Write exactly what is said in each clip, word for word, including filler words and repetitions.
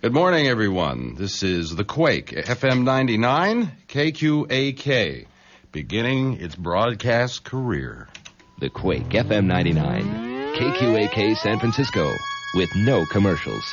Good morning, everyone. This is The Quake, F M ninety-nine, K Q A K, beginning its broadcast career. The Quake, F M ninety-nine, K Q A K San Francisco, with no commercials.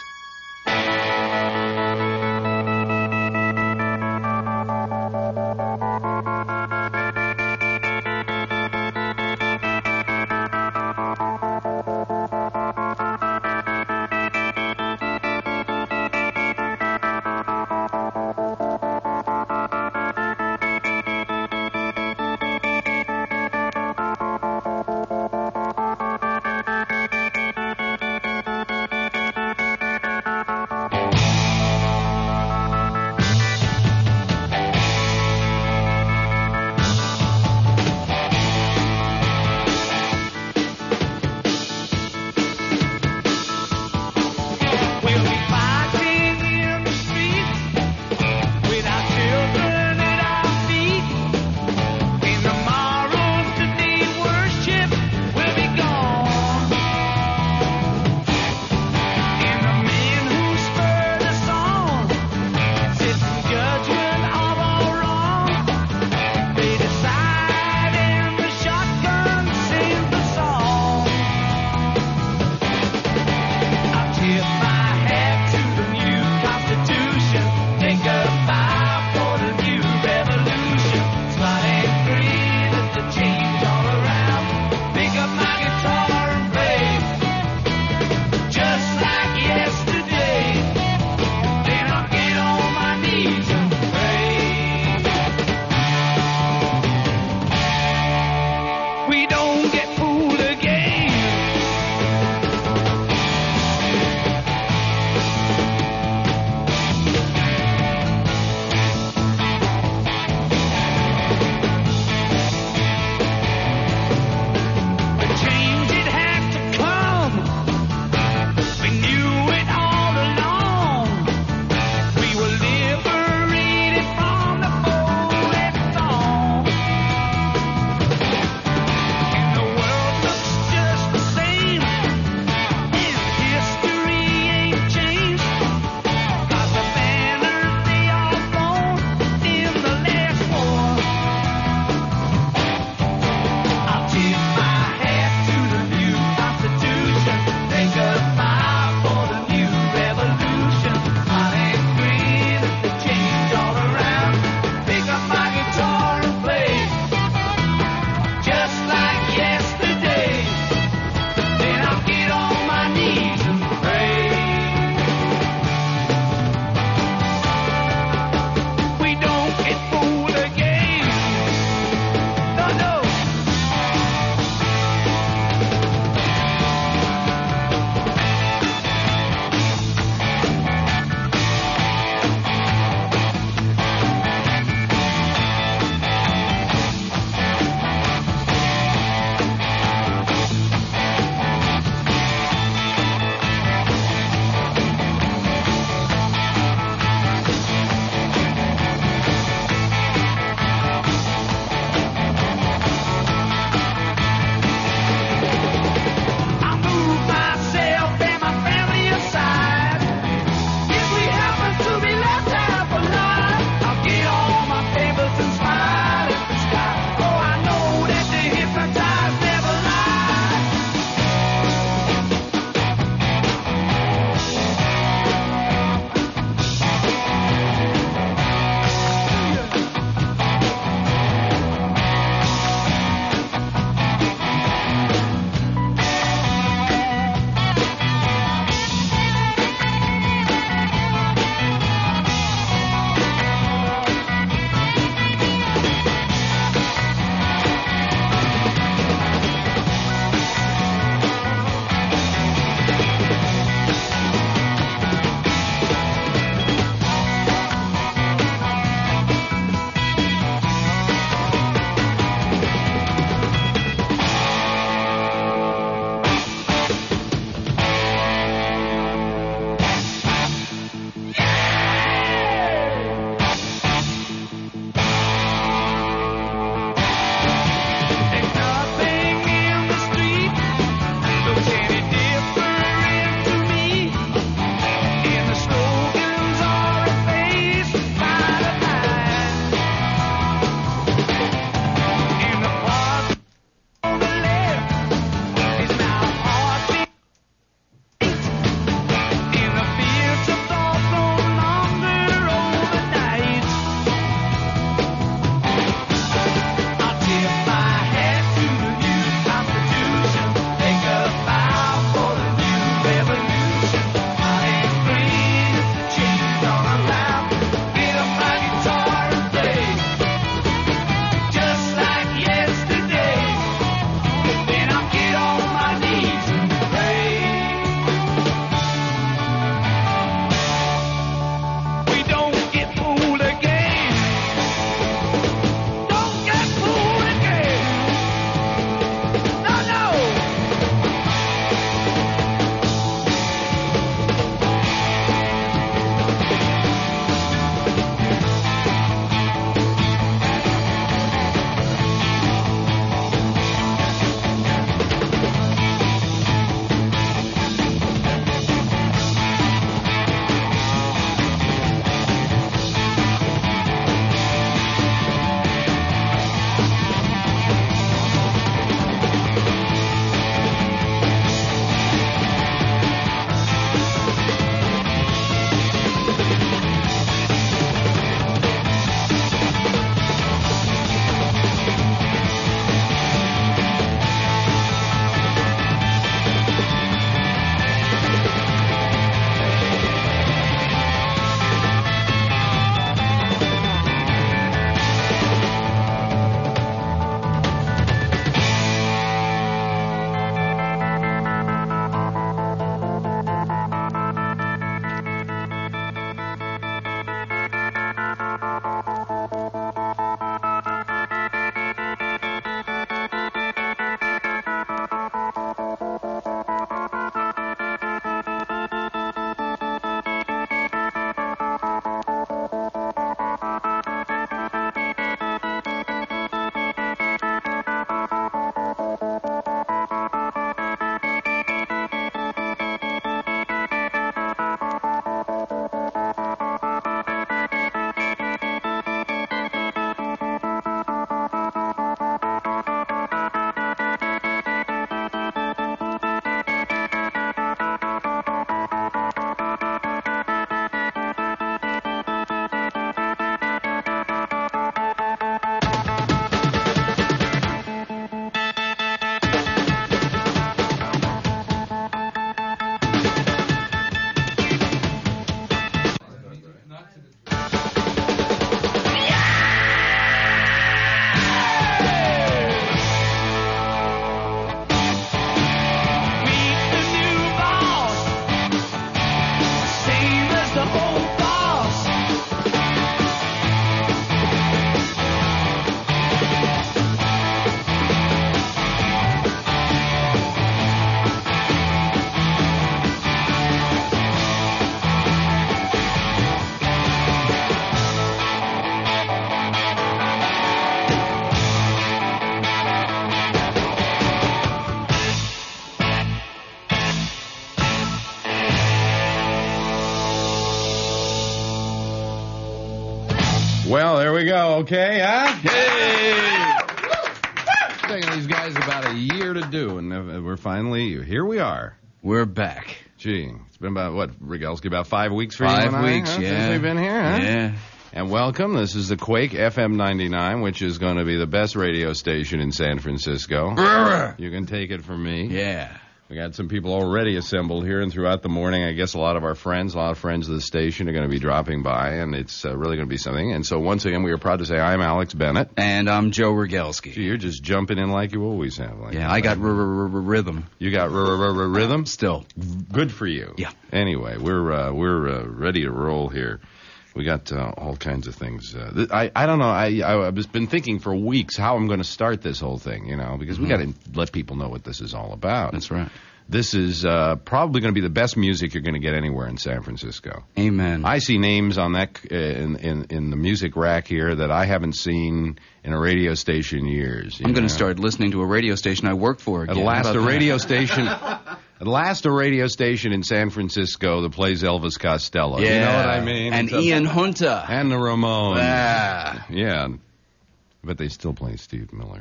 Well, there we go. Okay, huh? Hey! It's taken these guys about a year to do, and uh, we're finally, here we are. We're back. Gee, it's been about, what, Rogalski, about five weeks for Five you and I, weeks, huh, yeah. since we've been here, huh? Yeah. And welcome. This is the Quake F M ninety-nine, which is going to be the best radio station in San Francisco. You can take it from me. Yeah. We got some people already assembled here, and throughout the morning, I guess a lot of our friends, a lot of friends of the station are going to be dropping by, and it's uh, really going to be something. And so once again, we are proud to say I'm Alex Bennett. And I'm Joe Rogalski. Gee, you're just jumping in like you always have. Like Yeah, I got r- r- r- rhythm. You got r- r- r- rhythm? Still. Good for you. Yeah. Anyway, we're uh, we're uh, ready to roll here. We got uh, all kinds of things. Uh, th- I I don't know. I I- I've just been thinking for weeks how I'm going to start this whole thing. You know, because we got to let people know what this is all about. That's right. This is uh, probably going to be the best music you're going to get anywhere in San Francisco. Amen. I see names on that uh, in, in in the music rack here that I haven't seen in a radio station in years. I'm going know? to start listening to a radio station I work for again. At last, How a about that? radio station. At last, a radio station in San Francisco that plays Elvis Costello. Yeah. You know what I mean? And It's a- Ian Hunter. and the Ramones. Ah. Yeah. But they still play Steve Miller.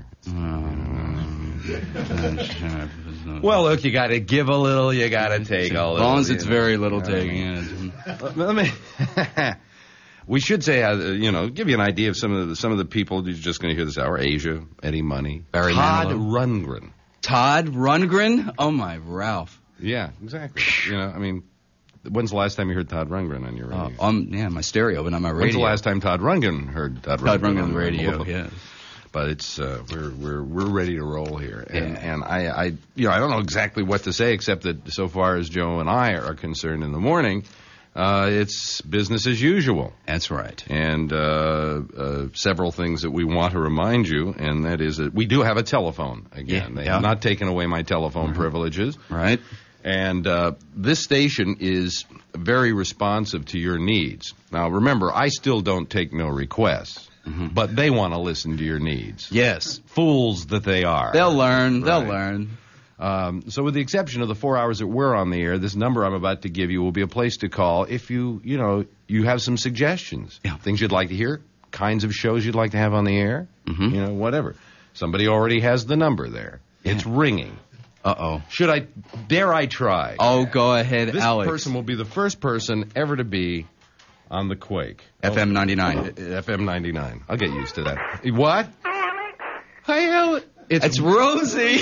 Well, look, you got to give a little, you got to take a As little. long as it's you know. very little You know what I taking. mean? Yeah. Let me. We should say, uh, you know, give you an idea of some of the some of the people you're just going to hear this hour. Asia, Eddie Money, Barry Todd Manilow. Rundgren. Todd Rundgren? Oh, my Ralph. Yeah, exactly. You know, I mean, when's the last time you heard Todd Rundgren on your radio? Uh, um, yeah, my stereo, but not my radio. When's the last time Todd Rundgren heard Todd Rundgren? Todd Rundgren on on the radio, radio? yeah. But it's uh, we're we're we're ready to roll here, and Yeah. and I I you know I don't know exactly what to say except that so far as Joe and I are concerned in the morning, uh, it's business as usual. That's right. And uh, uh, several things that we want to remind you, and that is that we do have a telephone again. Yeah. They Yeah. have not taken away my telephone privileges. Right? And uh, this station is very responsive to your needs. Now, remember, I still don't take no requests, Mm-hmm. but they want to listen to your needs. Yes. Fools that they are. They'll learn. They'll Right. learn. Um, so with the exception of the four hours that we're on the air, this number I'm about to give you will be a place to call if you, you know, you have some suggestions. Yeah. Things you'd like to hear, kinds of shows you'd like to have on the air, Mhm. you know, whatever. Somebody already has the number there. It's ringing. Uh-oh. Should I, dare I try? Oh, go ahead, This Alex. person will be the first person ever to be on the Quake. F M ninety-nine. Oh, F M ninety-nine. I'll get used to that. What? Hi, Alex. It's, It's Rosie.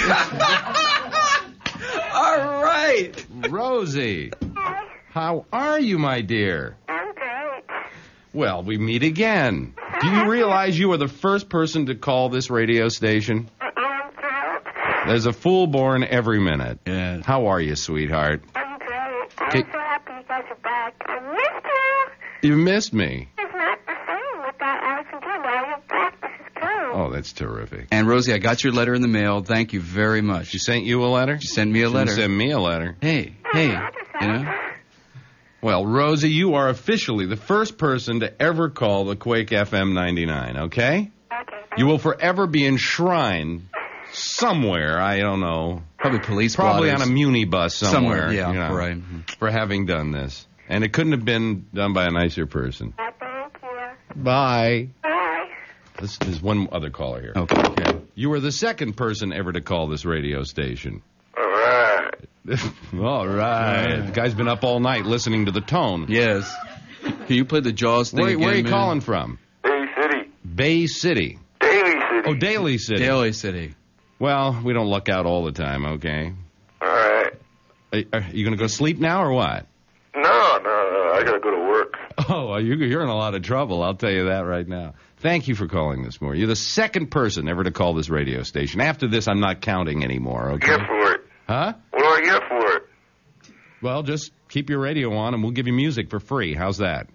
All right. Rosie. How are you, my dear? I'm great. Well, we meet again. Do you realize you are the first person to call this radio station? I'm thrilled. There's a fool born every minute. Yeah. How are you, sweetheart? I'm great. I'm Okay. so happy you guys are back. I missed you. You missed me. It's not the same without Alex and Joe. Now you're back. This is cool. Oh, that's terrific. And Rosie, I got your letter in the mail. Thank you very much. She sent you a letter? She sent me a She letter. didn't send me a letter. Hey, hey, you know? Well, Rosie, you are officially the first person to ever call the Quake F M ninety-nine, okay? Okay. You will forever be enshrined somewhere, I don't know, Probably police probably on blotters. a muni bus somewhere, yeah, you know, right. for having done this. And it couldn't have been done by a nicer person. Uh, thank you. Bye. Bye. This is one other caller here. Okay, okay. You were the second person ever to call this radio station. All right. All right. The guy's been up all night listening to the tone. Yes. Can you play the Jaws thing Where, again, where are you man? calling from? Bay City. Bay City. Daly City. Oh, Daly City. Daly City. Well, we don't luck out all the time, okay? All right. Are, are you going to go sleep now or what? No, no, no. I gotta go to work. Oh, you, you're in a lot of trouble, I'll tell you that right now. Thank you for calling this morning. You're the second person ever to call this radio station. After this, I'm not counting anymore, okay? Get for it. Huh? What do I get for it? Well, just keep your radio on and we'll give you music for free. How's that?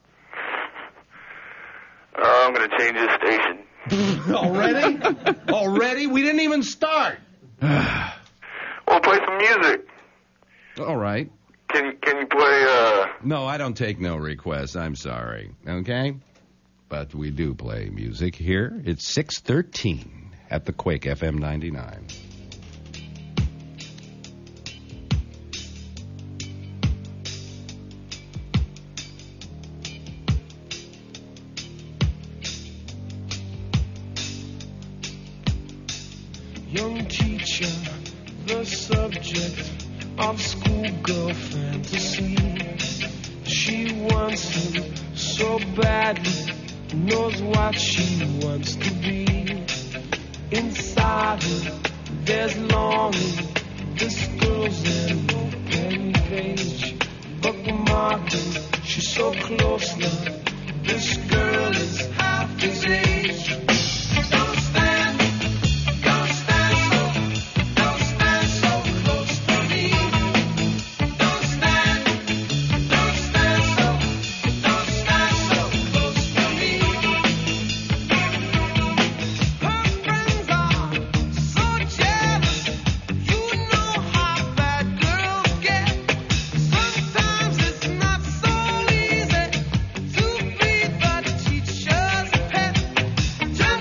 Uh, I'm gonna change this station. Already? Already? We didn't even start. Well, play some music. All right. Can you can you play? Uh, No, I don't take no requests. I'm sorry. Okay? But we do play music here. It's six thirteen at the Quake F M ninety-nine. young teacher, the subject of schoolgirl fantasy. She wants him so badly, knows what she wants to be. Inside her, there's longing. This girl's an open page, bookmarking. She's so close now. This girl is half his age. Don't stand, don't stand so, don't stand so close to me. Don't stand, don't stand so, don't stand so close to me. Her friends are so jealous. You know how bad girls get. Sometimes it's not so easy to be the teacher's pet. Turn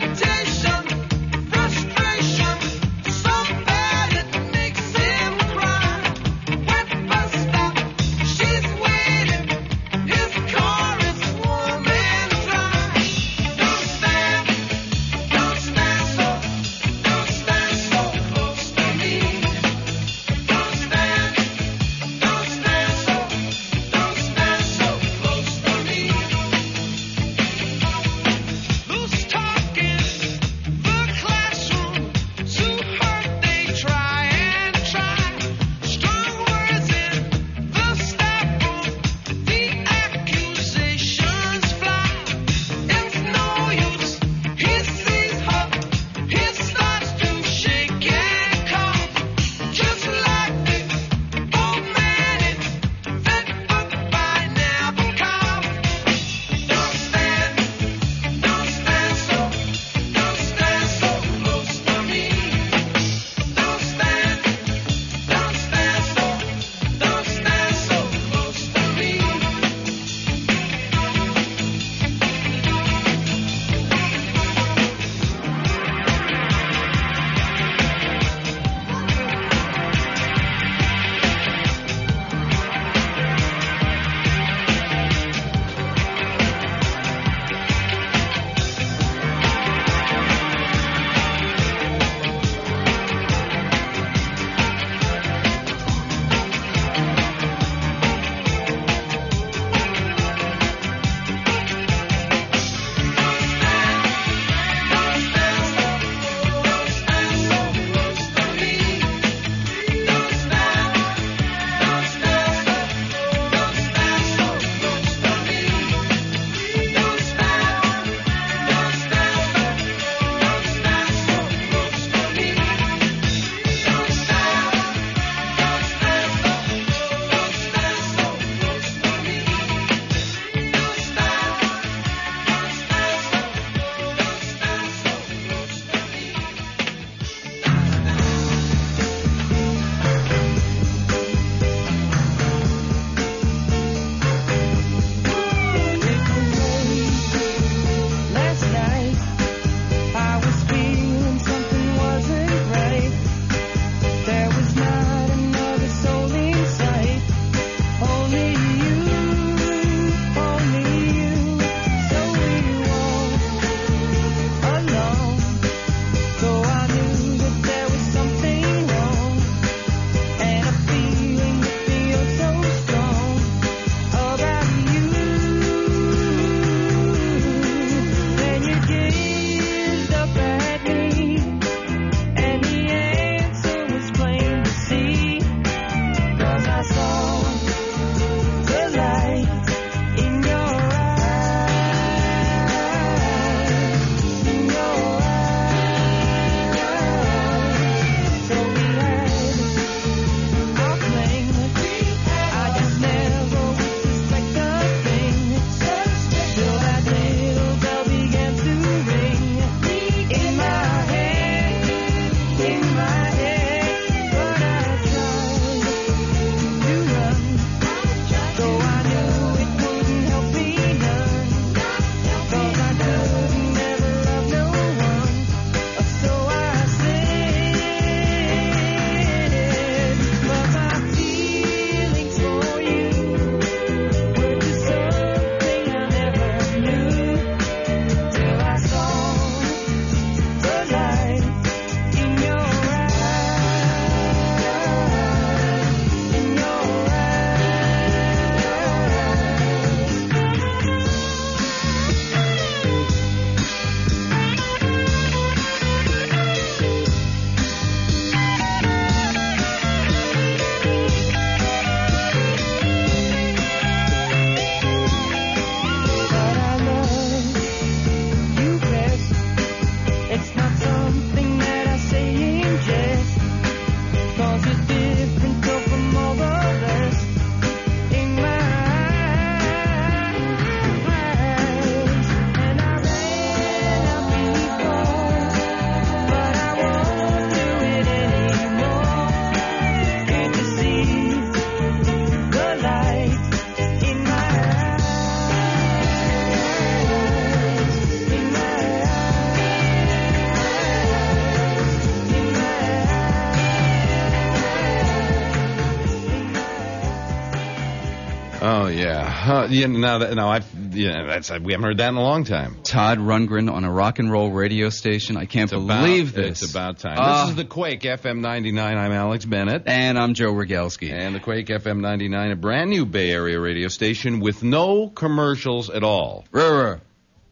Yeah. Uh, yeah. Now, that, now I've yeah. That's we haven't heard that in a long time. Todd Rundgren on a rock and roll radio station. I can't It's believe about, this. It's about time. Ah. This is the Quake F M ninety-nine. I'm Alex Bennett. And I'm Joe Rogalski. And the Quake F M ninety-nine, a brand new Bay Area radio station with no commercials at all. Ruh-ruh.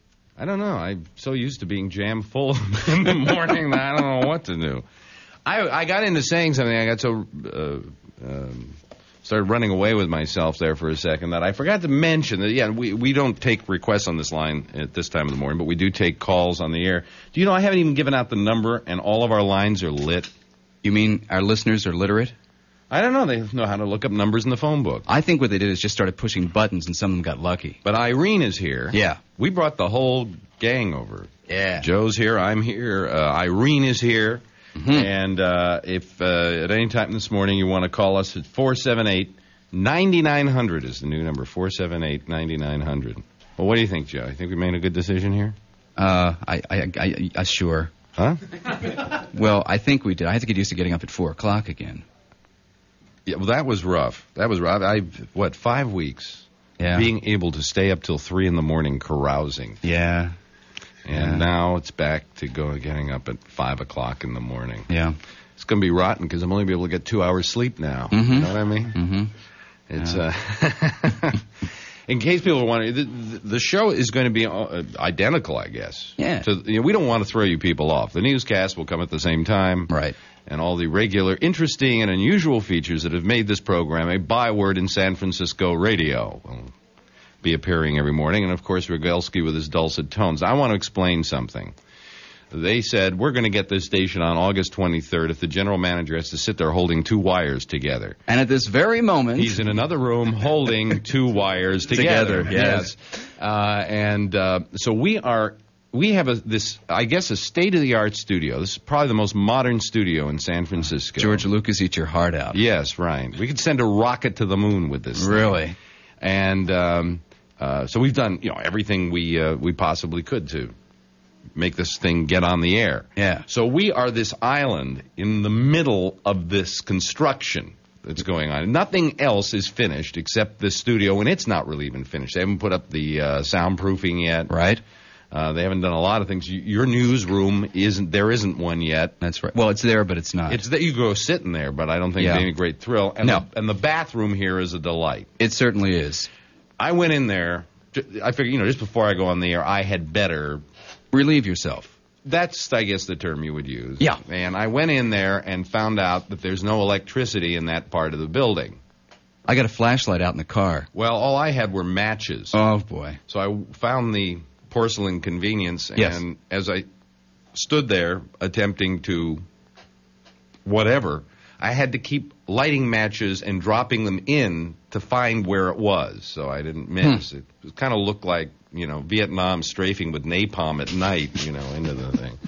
I don't know. I'm so used to being jam full in the morning that I don't know what to do. I I got into saying something. I got so uh, um, started running away with myself there for a second that I forgot to mention that. Yeah, we we don't take requests on this line at this time of the morning, but we do take calls on the air. Do you know I haven't even given out the number, and all of our lines are lit. You mean our listeners are literate? I don't know. They know how to look up numbers in the phone book. I think what they did is just started pushing buttons and some of them got lucky. But Irene is here. Yeah. We brought the whole gang over. Yeah. Joe's here. I'm here. Uh, Irene is here. Mm-hmm. And uh, if uh, at any time this morning you want to call us at four seven eight, nine nine zero zero is the new number, four seven eight, nine nine zero zero. Well, what do you think, Joe? You think we made a good decision here? Uh, I, I, I, I sure. Huh? Well, I think we did. I have to get used to getting up at four o'clock again. Yeah, well, that was rough. That was rough. I, what, five weeks? Yeah. Being able to stay up till three in the morning carousing. Yeah. And Yeah. now it's back to go getting up at five o'clock in the morning. Yeah. It's going to be rotten because I'm only be able to get two hours sleep now. Mhm. You know what I mean? Mm-hmm. It's uh, in case people are wondering, the, the show is going to be uh, identical, I guess. Yeah. So you know, we don't want to throw you people off. The newscast will come at the same time. Right. And all the regular, interesting, and unusual features that have made this program a byword in San Francisco radio will be appearing every morning. And, of course, Rogalski with his dulcet tones. I want to explain something. They said, we're going to get this station on August twenty-third if the general manager has to sit there holding two wires together. And at this very moment, He's in another room holding two wires together. Together, yes. Uh, and uh, so we are... We have a this, I guess, a state-of-the-art studio. This is probably the most modern studio in San Francisco. George Lucas, eat your heart out. Yes, right. We could send a rocket to the moon with this thing. Really? And um, uh, so we've done, you know, everything we uh, we possibly could to make this thing get on the air. Yeah. So we are this island in the middle of this construction that's going on. Nothing else is finished except this studio, and it's not really even finished. They haven't put up the uh, soundproofing yet. Right. Uh, they haven't done a lot of things. Y- Your newsroom isn't. There isn't one yet. That's right. Well, it's there, but it's not. It's that you go sitting there, but I don't think Yeah. it's any great thrill. And No. The, and the bathroom here is a delight. It certainly is. I went in there. j- I figured, you know, just before I go on the air, I had better. Relieve yourself. That's, I guess, the term you would use. Yeah. And I went in there and found out that there's no electricity in that part of the building. I got a flashlight out in the car. Well, all I had were matches. Oh, boy. So I found the porcelain convenience, and Yes. as I stood there attempting to whatever, I had to keep lighting matches and dropping them in to find where it was, so I didn't miss. Hmm. It kind of looked like, you know, Vietnam strafing with napalm at night, you know, into the thing.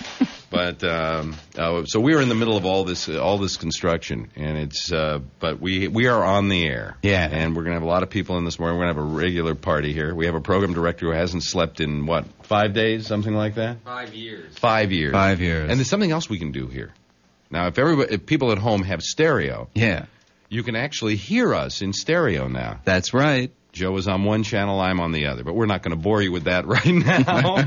But um, uh, so we were in the middle of all this uh, all this construction, and it's uh, but we we are on the air. Yeah. And we're gonna have a lot of people in this morning. We're gonna have a regular party here. We have a program director who hasn't slept in what five days, something like that. Five years. Five years. Five years. And there's something else we can do here. Now, if everybody, if people at home have stereo, Yeah. you can actually hear us in stereo now. That's right. Joe is on one channel, I'm on the other, but we're not going to bore you with that right now.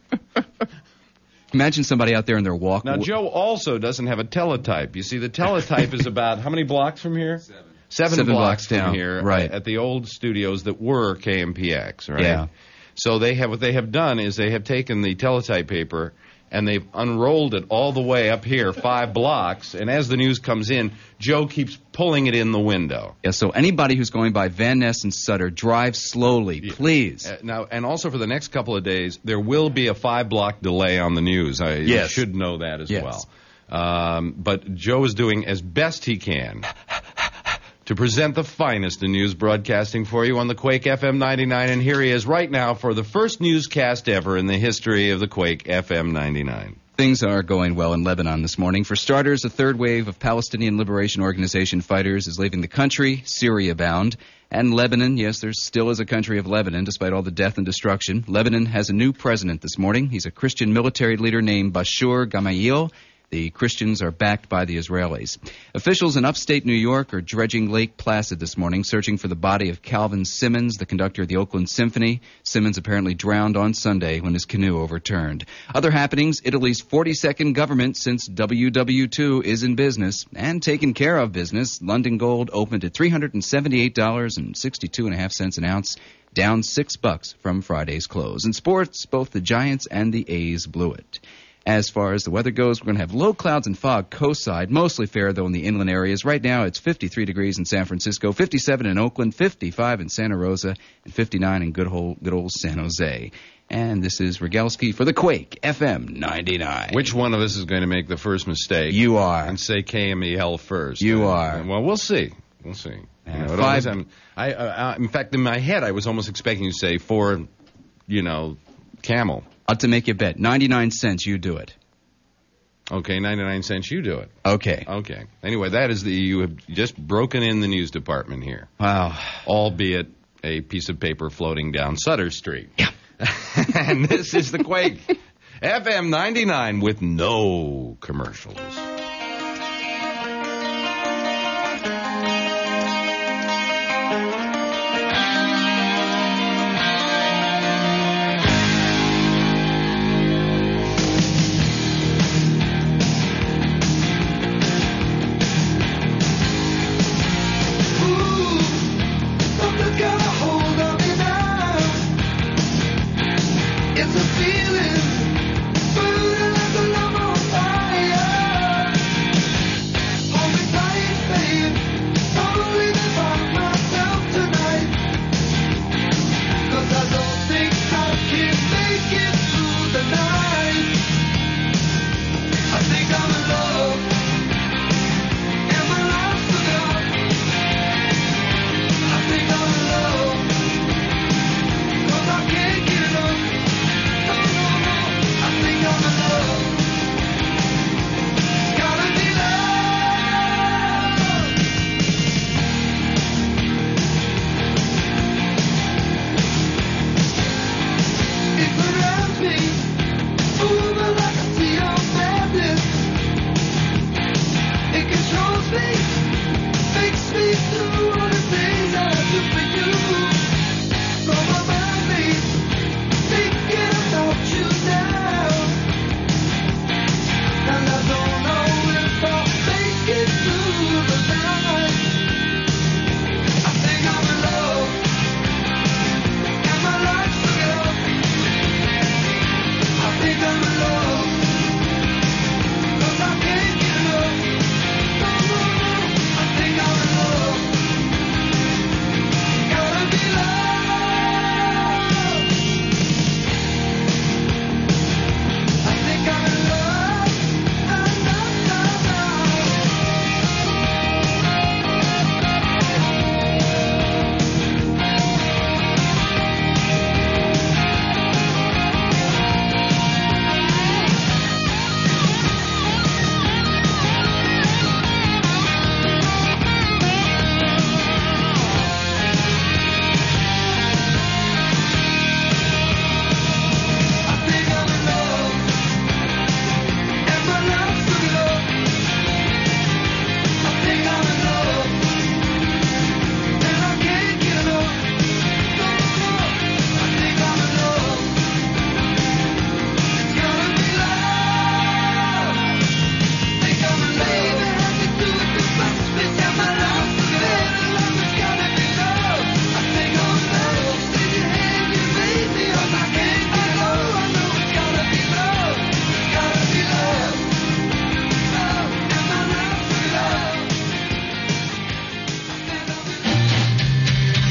Imagine somebody out there in their walk. Now, Joe also doesn't have a teletype. You see, the teletype is about how many blocks from here? Seven. Seven, Seven blocks, blocks from down, here, right. At the old studios that were K M P X, right? Yeah. So they have what they have done is they have taken the teletype paper and they've unrolled it all the way up here, five blocks. And as the news comes in, Joe keeps pulling it in the window. Yeah, so anybody who's going by Van Ness and Sutter, drive slowly, please. Uh, now, and also for the next couple of days, there will be a five-block delay on the news. I Yes. should know that as Yes. well. Um, but Joe is doing as best he can to present the finest in news broadcasting for you on the Quake F M ninety-nine. And here he is right now for the first newscast ever in the history of the Quake F M ninety-nine. Things are going well in Lebanon this morning. For starters, a third wave of Palestinian Liberation Organization fighters is leaving the country, Syria bound. And Lebanon, yes, there still is a country of Lebanon, despite all the death and destruction. Lebanon has a new president this morning. He's a Christian military leader named Bashir Gemayel. The Christians are backed by the Israelis. Officials in upstate New York are dredging Lake Placid this morning, searching for the body of Calvin Simmons, the conductor of the Oakland Symphony. Simmons apparently drowned on Sunday when his canoe overturned. Other happenings, Italy's forty-second government since W W two is in business and taking care of business. London gold opened at three hundred seventy-eight dollars and sixty-two and a half cents an ounce, down six bucks from Friday's close. In sports, both the Giants and the A's blew it. As far as the weather goes, we're going to have low clouds and fog coastside, mostly fair, though, in the inland areas. Right now, it's fifty-three degrees in San Francisco, fifty-seven in Oakland, fifty-five in Santa Rosa, and fifty-nine in good old, good old San Jose. And this is Rogalski for the Quake, F M ninety-nine. Which one of us is going to make the first mistake? You are. And say K M E L first. You Uh, are. Well, we'll see. We'll see. Uh, You know, it five- always- I'm- I, uh, uh, in fact, in my head, I was almost expecting you to say for, you know, Camel. I'll to make you a bet. ninety-nine cents, you do it. Okay, ninety-nine cents, you do it. Okay. Okay. Anyway, that is the, you have just broken in the news department here. Wow. Albeit a piece of paper floating down Sutter Street. Yeah. And this is the Quake. F M ninety-nine with no commercials. Something's got a hold on me now. It's a feeling, burning like a love on fire. Hold me tight, babe. Don't leave me by myself tonight. 'Cause I don't think I can make it through the night. I think I'm in love, and my life's gone. I think I'm in love, 'cause I can't get enough. No, no, no. I think I'm in love. It's gotta be love. It surrounds me, moving like a sea of madness. It controls me, makes me do all the things I do for you. From my mind, babe, thinking about you now. And I don't know if I'll make it through the night. I think I'm in love, and my life's together. I think I'm in love, 'cause I can't get enough. No, no, no. I think I'm in love. Gotta be love. I think I'm in love. Na, na, na, na. I think I'm in love, and my life's together. I think I'm in love, and I can't get enough. No, no, I think I'm in love. It's gotta be love. Think I'm in love, and I can do it too much. Bitch, and my life's together. Love, it's gotta be love. I think I'm in love. Take your hand, you raise me up. I can't get enough. I know it's gotta be love. It's gotta be love. Love, and my life's together. I think I'm in love.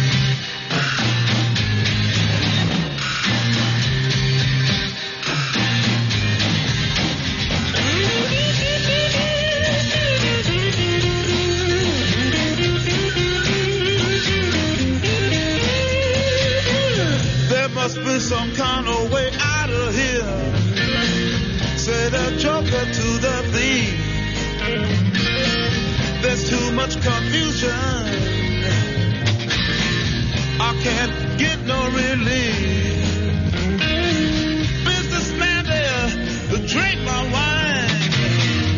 There must be some kind of way out of here. Say the joker to the thief. There's too much confusion. I can't get no relief. Businessman there, to drink my wine.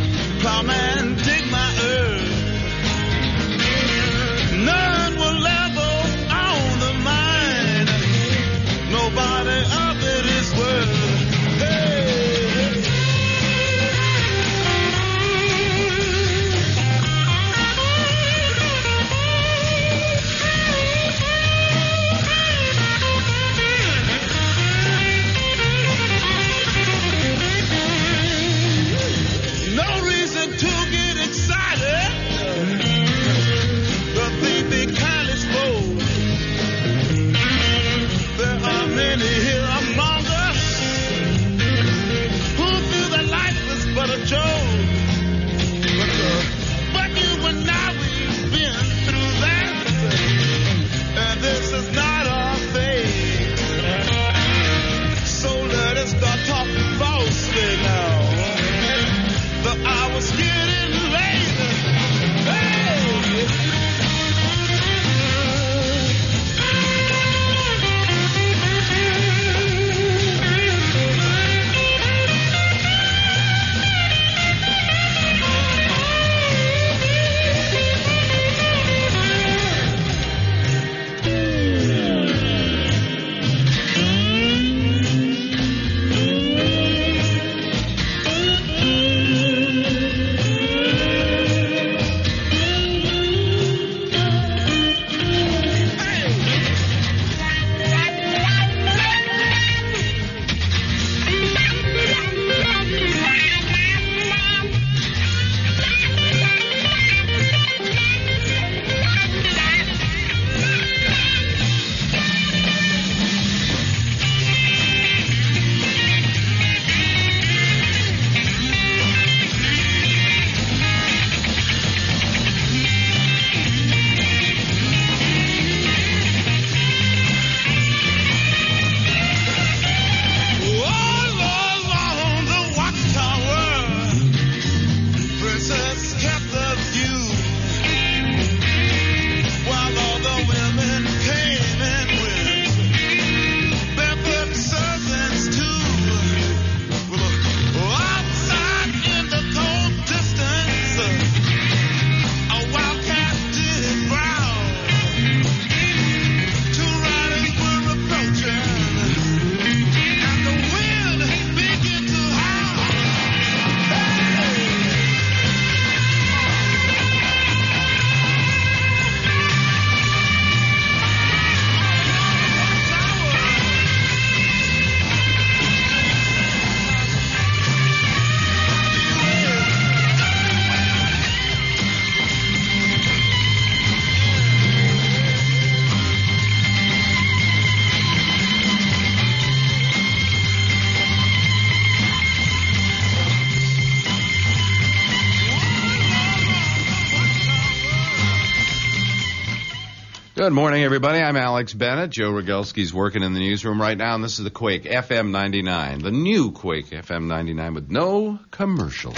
Good morning, everybody. I'm Alex Bennett. Joe Rogelski's working in the newsroom right now, and this is the Quake F M ninety-nine, the new Quake F M ninety-nine with no commercials.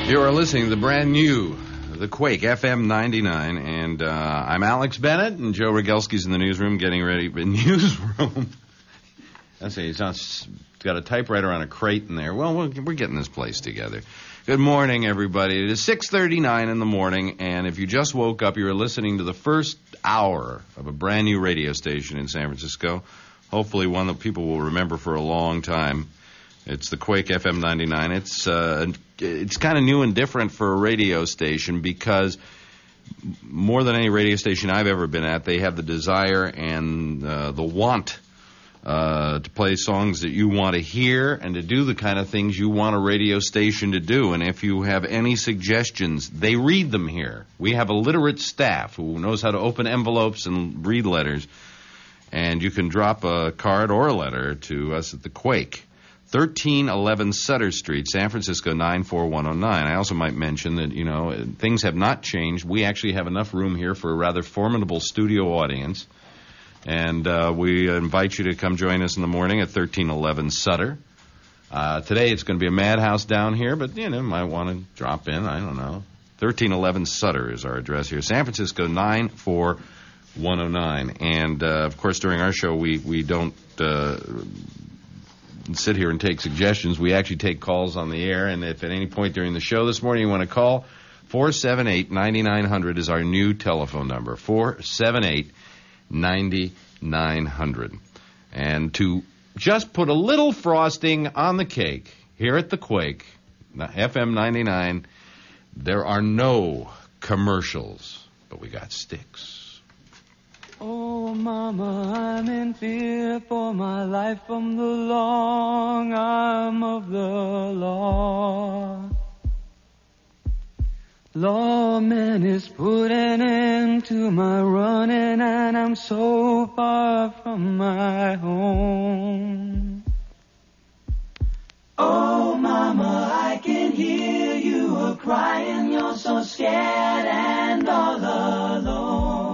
You are listening to the brand new, the Quake F M ninety-nine, and uh, I'm Alex Bennett, and Joe Rogelski's in the newsroom getting ready. The newsroom. I say he's, not, he's got a typewriter on a crate in there. Well, we're, we're getting this place together. Good morning, everybody. It is six thirty-nine in the morning, and if you just woke up, you are listening to the first hour of a brand new radio station in San Francisco. Hopefully, one that people will remember for a long time. It's the Quake F M ninety-nine. It's uh, it's kind of new and different for a radio station because more than any radio station I've ever been at, they have the desire and uh, the want uh, to play songs that you want to hear and to do the kind of things you want a radio station to do. And if you have any suggestions, they read them here. We have a literate staff who knows how to open envelopes and read letters. And you can drop a card or a letter to us at the Quake. thirteen eleven Sutter Street, San Francisco, nine four one oh nine. I also might mention that, you know, things have not changed. We actually have enough room here for a rather formidable studio audience. And uh, we invite you to come join us in the morning at thirteen eleven Sutter. Uh, today it's going to be a madhouse down here, but, you know, might want to drop in. I don't know. thirteen eleven Sutter is our address here. San Francisco, nine four one oh nine. And, uh, of course, during our show, we, we don't... Uh, sit here and take suggestions. We actually take calls on the air, and if at any point during the show this morning you want to call, four seven eight, nine nine hundred is our new telephone number, four seven eight, nine nine hundred. And to just put a little frosting on the cake, here at the Quake, F M ninety-nine, there are no commercials, but we got sticks. Oh, Mama, I'm in fear for my life from the long arm of the law. Lawman is put an end to my running, and I'm so far from my home. Oh, Mama, I can hear you a-crying, you're so scared and all alone.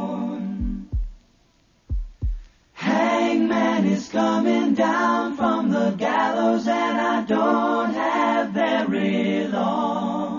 Hangman is coming down from the gallows, and I don't have very long.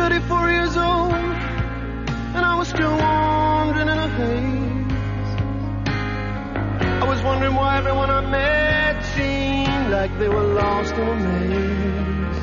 thirty-four years old, and I was still wandering in a haze. I was wondering why everyone I met seemed like they were lost in a maze.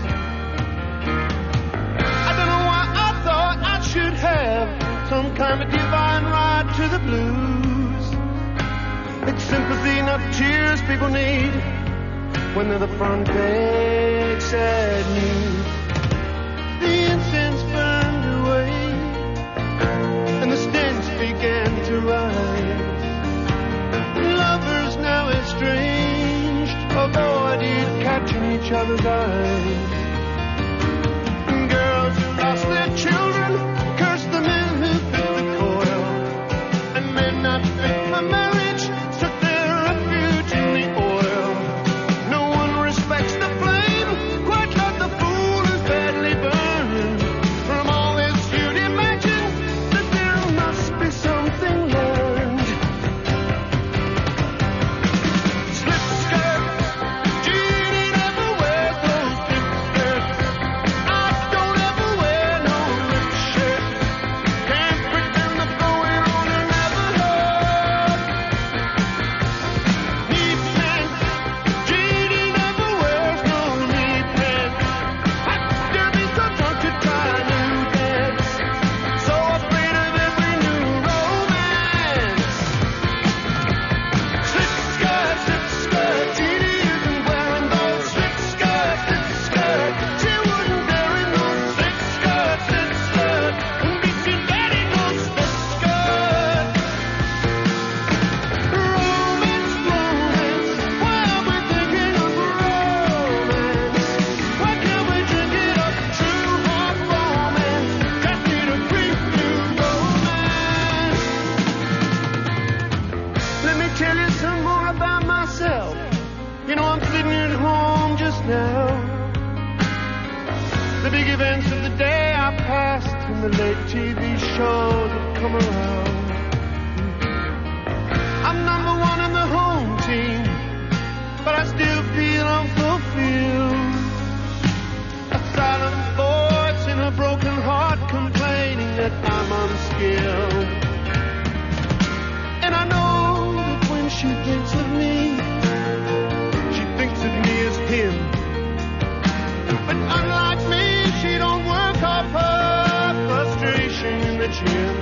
I don't know why I thought I should have some kind of divine right to the blues. It's sympathy, not tears people need when they're the front page sad news. The incense burned away and the stench began to rise. Lovers now estranged, avoided catching each other's eyes. And girls who lost their children cursed the men who fit the coil, and men not fit for marriage took their refuge in the oil. No one respects the flame quite like the fool who's badly burning. From all this you'd imagine that there must be something learned. Slip skirts, Jeannie never wears those slip skirts. I don't ever wear no lip shirt. Can't pretend the going on and never hurt. Knee pants, Jeannie never wears no knee pants. I'd still be so drunk to try a new dance, so afraid of every new romance. Slip skirt, slip skirt, Jeannie isn't wearing those slip skirt, slip skirt. She wouldn't dare in those slip skirt, slip skirt. Wouldn't be seen dead in those slip skirt. Romance, romance, why are we thinking of romance? Why can't we drink it up, true heart romance? Just need a brief new romance. Let me tell you some more about myself. You know, I'm sitting at home just now. The big events of the day I passed and the late T V shows have come around. I'm number one in the home team, but I still feel unfulfilled. A silent voice in a broken heart complaining that I'm unskilled. And I know that when she thinks of me, she thinks of me as him. But unlike me, she don't work off her frustration in the gym.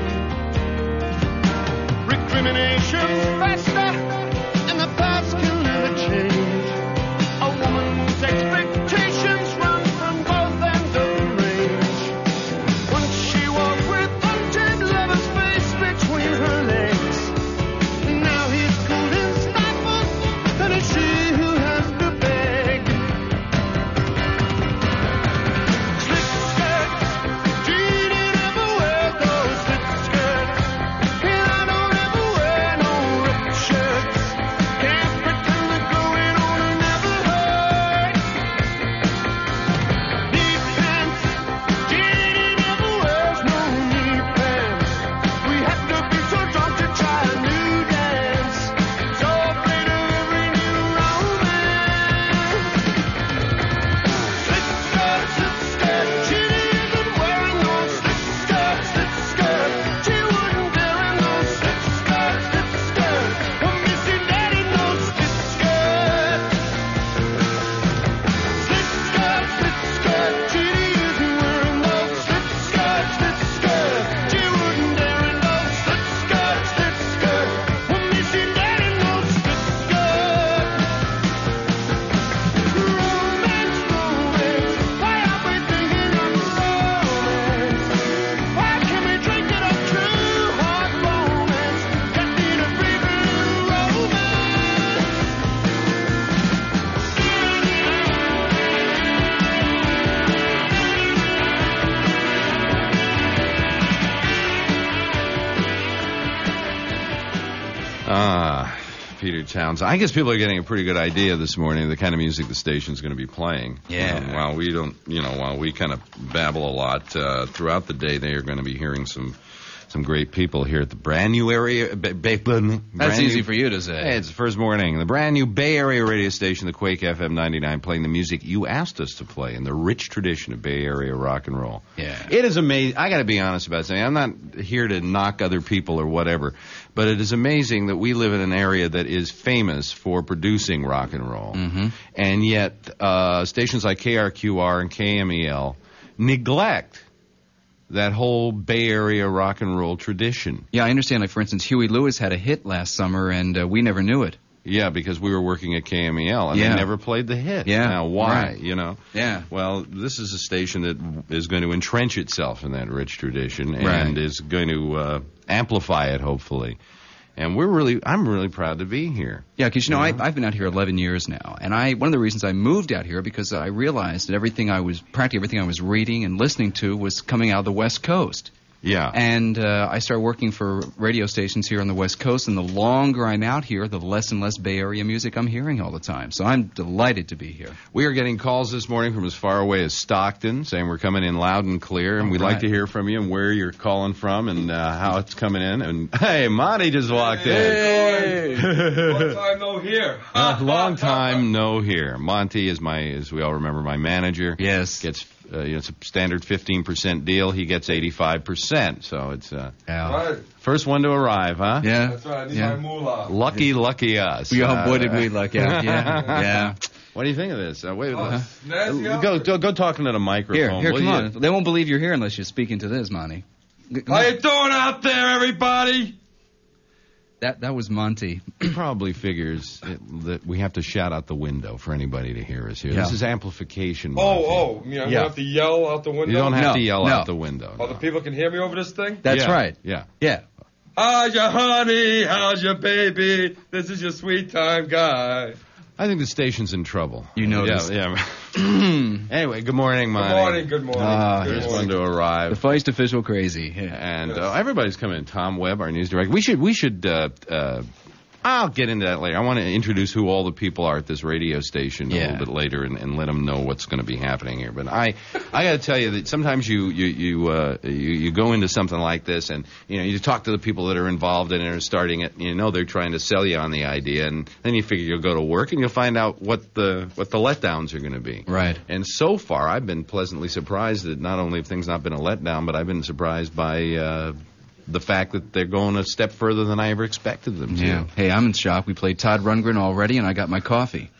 Recriminations fester, and the past can never change. A woman's expectations run from both ends of the range. Once she walked with untamed lover's face between her legs. Now he's cool and stifled, and it's she who has to beg. Slip skirts, Jeannie never wears those slip skirts. And I don't ever wear no ripped shirts. Can't pretend that going on and never hurt. Knee pants, Jeannie never wears no knee pants. We have to be so drunk to try a new dance, so afraid of every new romance. Slip skirt, slip skirt, Jeannie isn't wearing those slip skirt, slip skirt. She wouldn't dare in those slip skirt, slip skirt. Won't be seen dead in those slip skirt. Slip skirt, slip skirt, Jeannie isn't wearing those slip skirt, slip skirt. She wouldn't dare in those slip skirt, slip skirt. Won't be seen dead in those slip skirt. Romance, romance, why are we thinking of romance? Why can't we drink it up, true heart romance? Just need a brief new romance. Ah, Peter Townsend. I guess people are getting a pretty good idea this morning of the kind of music the station's going to be playing. Yeah. Um, while we don't, you know, while we kind of babble a lot uh, throughout the day, they are going to be hearing some some great people here at the brand new area. Ba- ba- brand That's new- easy for you to say. Hey, it's the first morning. The brand new Bay Area radio station, the Quake F M ninety-nine, playing the music you asked us to play in the rich tradition of Bay Area rock and roll. Yeah. It is amazing. I got to be honest about saying I'm not here to knock other people or whatever, but it is amazing that we live in an area that is famous for producing rock and roll, Mm-hmm. and yet uh, stations like K R Q R and K M E L neglect that whole Bay Area rock and roll tradition. Yeah, I understand. Like, for instance, Huey Lewis had a hit last summer, and uh, we never knew it. Yeah, because we were working at K M E L, and Yeah. they never played the hit. Yeah, Now, why, right. you know? Yeah. Well, this is a station that is going to entrench itself in that rich tradition and Right. is going to uh, amplify it, hopefully. And we're really, I'm really proud to be here. Yeah, because, you know, I, I've been out here eleven years now, and I one of the reasons I moved out here because I realized that everything I was, practically everything I was reading and listening to was coming out of the West Coast. Yeah. And uh, I started working for radio stations here on the West Coast, and the longer I'm out here, the less and less Bay Area music I'm hearing all the time. So I'm delighted to be here. We are getting calls this morning from as far away as Stockton saying we're coming in loud and clear, and we'd like right. to hear from you and where you're calling from and uh, how it's coming in. And, hey, Monty just walked in. Long time no here. Uh, long time no here. Monty is my, as we all remember, my manager. Yes. Gets, uh, you know, it's a standard fifteen percent deal. He gets eighty-five percent. So it's uh, Yeah. Right. first one to arrive, huh? Yeah. That's right. I need Yeah. my moolah. Lucky, lucky us. We, oh, Uh, boy, did we luck out. Yeah. Yeah. What do you think of this? Uh, wait, Oh, uh, it's nasty out go, there. go, go talking to the Here, microphone. here, will come you? on. They won't believe you're here unless you're speaking to this, Monty. G- How you doing out there, everybody? That that was Monty. He probably figures it, that we have to shout out the window for anybody to hear us here. Yeah. This is amplification. Monty. Oh, oh, me, I'm Yeah. gonna have to yell out the window. You don't have No, to yell no. out the window. Oh, no. the people can hear me over this thing. That's Yeah, right. Yeah. Yeah. How's your honey? How's your baby? This is your sweet time guy. I think the station's in trouble. You noticed. Yeah. yeah. Anyway, good morning, Good Monty. morning. Good morning. Ah, good First morning. one to The arrive. Feist official crazy. Yeah. And Yes. uh, everybody's coming in. Tom Webb, our news director. We should, we should, uh, uh, I'll get into that later. I want to introduce who all the people are at this radio station a Yeah. little bit later and, and let them know what's going to be happening here. But I, I got to tell you that sometimes you you you, uh, you you go into something like this and you know you talk to the people that are involved in it or starting it. You know they're trying to sell you on the idea, and then you figure you'll go to work and you'll find out what the what the letdowns are going to be. Right. And so far, I've been pleasantly surprised that not only have things not been a letdown, but I've been surprised by uh, the fact that they're going a step further than I ever expected them to. Yeah. Hey, I'm in shock. We played Todd Rundgren already, and I got my coffee.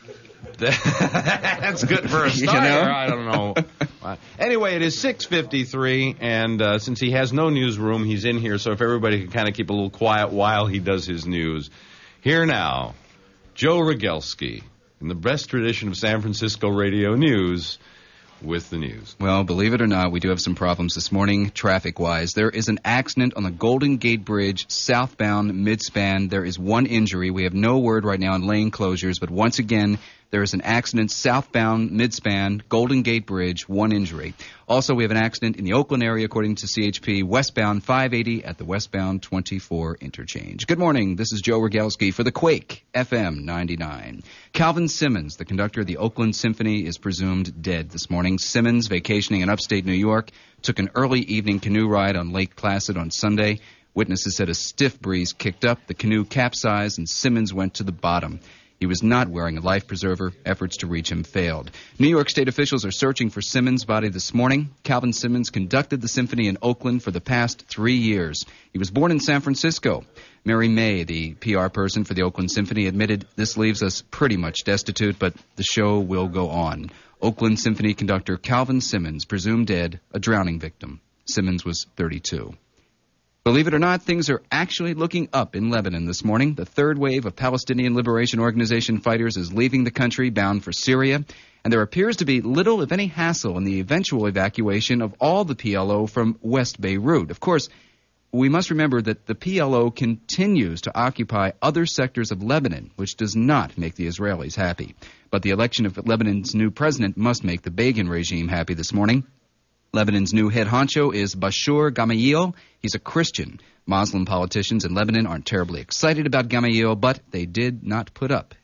That's good for a You starter. know? I don't know. Uh, anyway, it is six fifty-three, and uh, since he has no newsroom, he's in here. So if everybody can kind of keep a little quiet while he does his news. Here now, Joe Rogelski, in the best tradition of San Francisco radio news, with the news. Well, believe it or not, we do have some problems this morning, traffic-wise. There is an accident on the Golden Gate Bridge, southbound midspan. There is one injury. We have no word right now on lane closures, but once again, there is an accident southbound midspan, Golden Gate Bridge, one injury. Also, we have an accident in the Oakland area, according to C H P, westbound five eighty at the westbound twenty-four interchange. Good morning. This is Joe Rogelski for the Quake F M ninety-nine. Calvin Simmons, the conductor of the Oakland Symphony, is presumed dead this morning. Simmons, vacationing in upstate New York, took an early evening canoe ride on Lake Placid on Sunday. Witnesses said a stiff breeze kicked up, the canoe capsized, and Simmons went to the bottom. He was not wearing a life preserver. Efforts to reach him failed. New York State officials are searching for Simmons' body this morning. Calvin Simmons conducted the symphony in Oakland for the past three years. He was born in San Francisco. Mary May, the P R person for the Oakland Symphony, admitted this leaves us pretty much destitute, but the show will go on. Oakland Symphony conductor Calvin Simmons, presumed dead, a drowning victim. Simmons was thirty-two. Believe it or not, things are actually looking up in Lebanon this morning. The third wave of Palestinian Liberation Organization fighters is leaving the country bound for Syria, and there appears to be little, if any, hassle in the eventual evacuation of all the P L O from West Beirut. Of course, we must remember that the P L O continues to occupy other sectors of Lebanon, which does not make the Israelis happy. But the election of Lebanon's new president must make the Begin regime happy this morning. Lebanon's new head honcho is Bashir Gamayil. He's a Christian. Muslim politicians in Lebanon aren't terribly excited about Gamayil, but they did not put up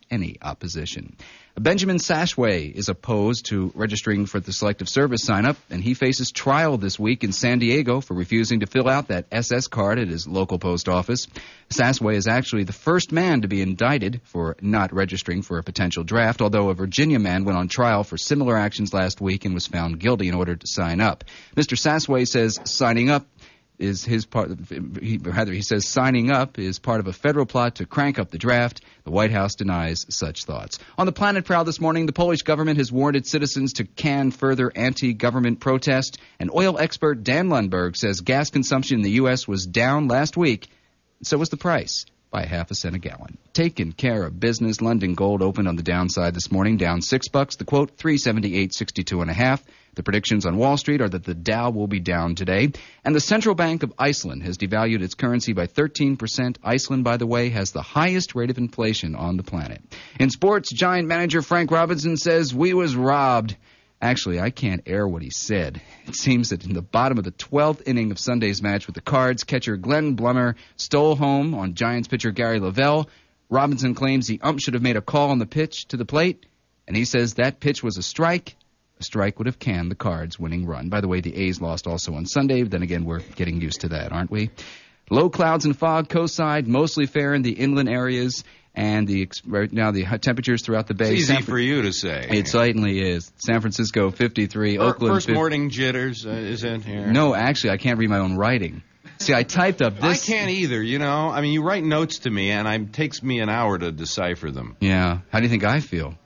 any opposition. Benjamin Sashway is opposed to registering for the Selective Service sign-up, and he faces trial this week in San Diego for refusing to fill out that S S card at his local post office. Sashway is actually the first man to be indicted for not registering for a potential draft, although a Virginia man went on trial for similar actions last week and was found guilty in order to sign up. Mister Sashway says signing up is his part, he, rather he says signing up is part of a federal plot to crank up the draft. The White House denies such thoughts. On the Planet Prowl this morning, the Polish government has warned its citizens to can further anti-government protest, and oil expert Dan Lundberg says gas consumption in the U S was down last week, and so was the price, by half a cent a gallon. Taking care of business. London gold opened on the downside this morning, down six bucks. The quote, three seventy-eight sixty-two and a half. The predictions on Wall Street are that the Dow will be down today. And the Central Bank of Iceland has devalued its currency by thirteen percent. Iceland, by the way, has the highest rate of inflation on the planet. In sports, Giant manager Frank Robinson says we was robbed. Actually, I can't air what he said. It seems that in the bottom of the twelfth inning of Sunday's match with the Cards, catcher Glenn Blummer stole home on Giants pitcher Gary Lavelle. Robinson claims the ump should have made a call on the pitch to the plate, and he says that pitch was a strike. A strike would have canned the Cards' winning run. By the way, the A's lost also on Sunday. Then again, we're getting used to that, aren't we? Low clouds and fog coastside, mostly fair in the inland areas. And the right now the temperatures throughout the bay. It's easy San, for you to say. It certainly is. San Francisco fifty-three, Oakland. First fifty morning jitters uh, is in here. No, actually, I can't read my own writing. See, I typed up this. I can't either. You know, I mean, you write notes to me, and it takes me an hour to decipher them. Yeah. How do you think I feel?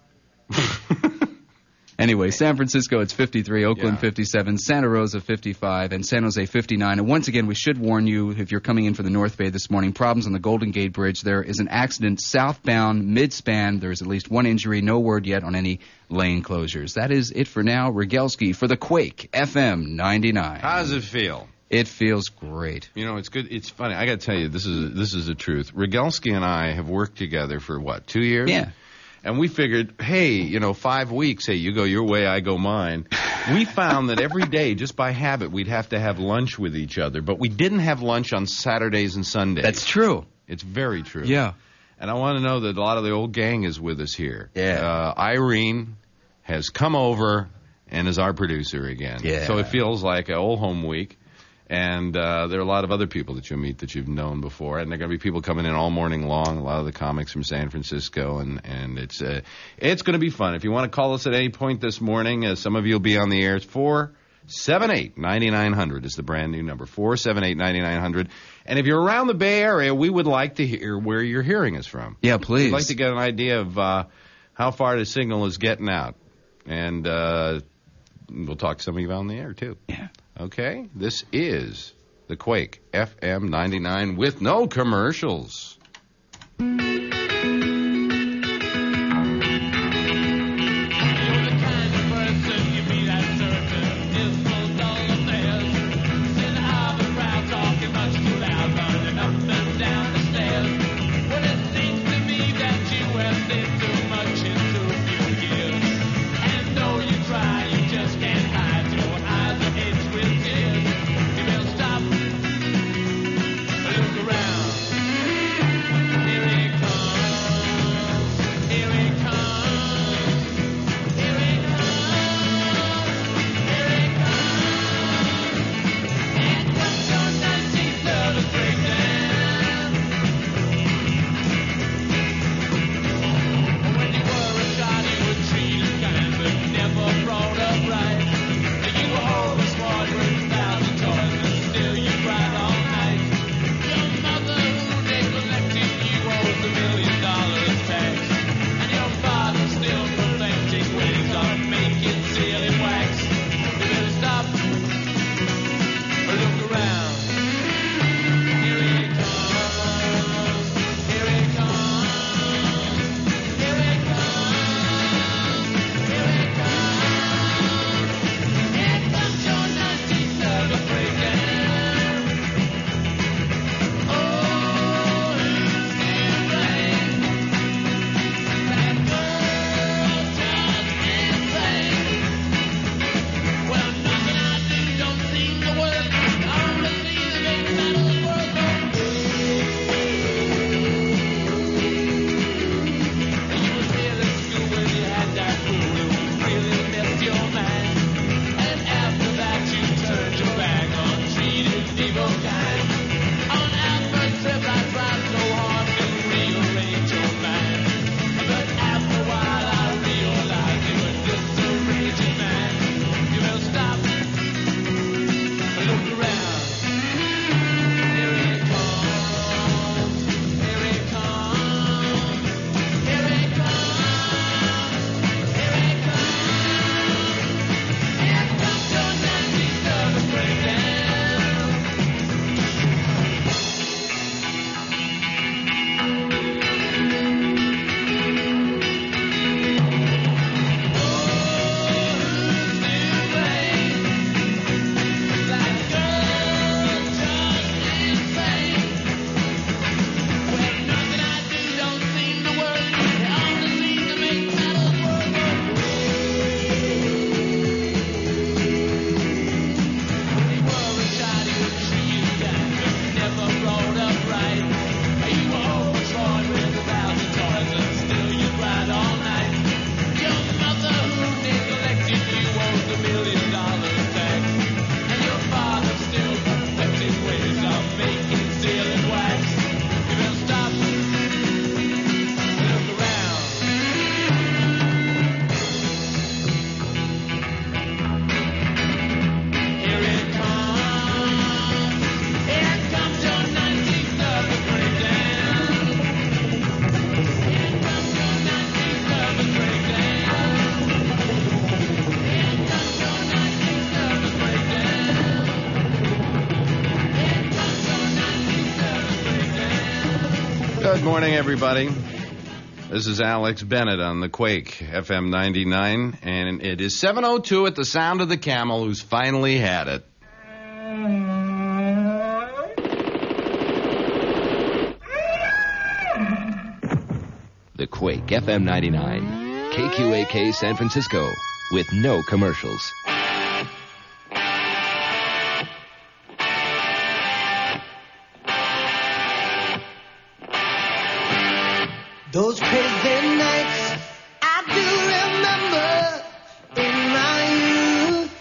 Anyway, San Francisco, it's fifty-three, Oakland Yeah. fifty-seven, Santa Rosa fifty-five, and San Jose fifty-nine. And once again, we should warn you, if you're coming in for the North Bay this morning, problems on the Golden Gate Bridge. There is an accident southbound, mid-span. There is at least one injury. No word yet on any lane closures. That is it for now. Rogelski for the Quake, F M ninety-nine. How does it feel? It feels great. You know, it's good. It's funny. I got to tell you, this is this is the truth. Rogelski and I have worked together for, what, two years? Yeah. And we figured, hey, you know, five weeks, hey, you go your way, I go mine. We found that every day, just by habit, we'd have to have lunch with each other. But we didn't have lunch on Saturdays and Sundays. That's true. It's very true. Yeah. And I want to know that a lot of the old gang is with us here. Yeah. Uh, Irene has come over and is our producer again. Yeah. So it feels like an old home week. And uh, there are a lot of other people that you'll meet that you've known before, and there are going to be people coming in all morning long. A lot of the comics from San Francisco, and and it's uh, it's going to be fun. If you want to call us at any point this morning, uh, some of you will be on the air. It's four seven eight nine nine hundred is the brand new number. Four seven eight nine nine hundred. And if you're around the Bay Area, we would like to hear where you're hearing us from. Yeah, please. We'd like to get an idea of uh, how far the signal is getting out, and uh, we'll talk to some of you on the air too. Yeah. Okay, this is the Quake F M ninety-nine with no commercials. Look around. Here it comes. Good morning, everybody. This is Alex Bennett on the Quake, F M ninety-nine, and it is seven oh two at the sound of the camel who's finally had it. The Quake, F M ninety-nine, K Q A K San Francisco, with no commercials. Those crazy nights I do remember in my youth.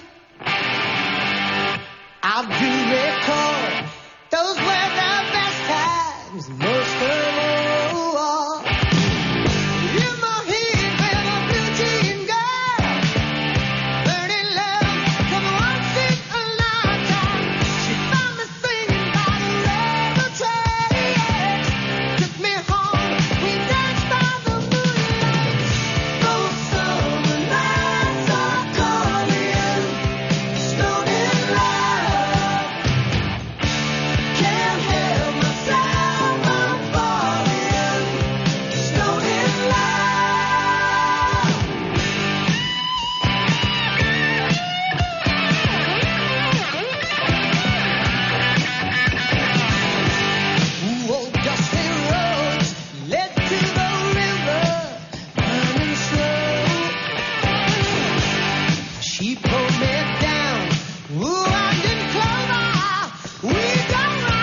I do recall those were the best times, most of all. In the heat with a blue jean girl, burning love from once in a lifetime. She found me singing by the railroad tracks, took me home. We danced by the moonlight. Those summer nights are calling, stone in love. Can't help myself, I'm falling, stone in love. Ooh, old dusty roads led to the river, burning slow. She pulled me down. Ooh, I didn't clover. We go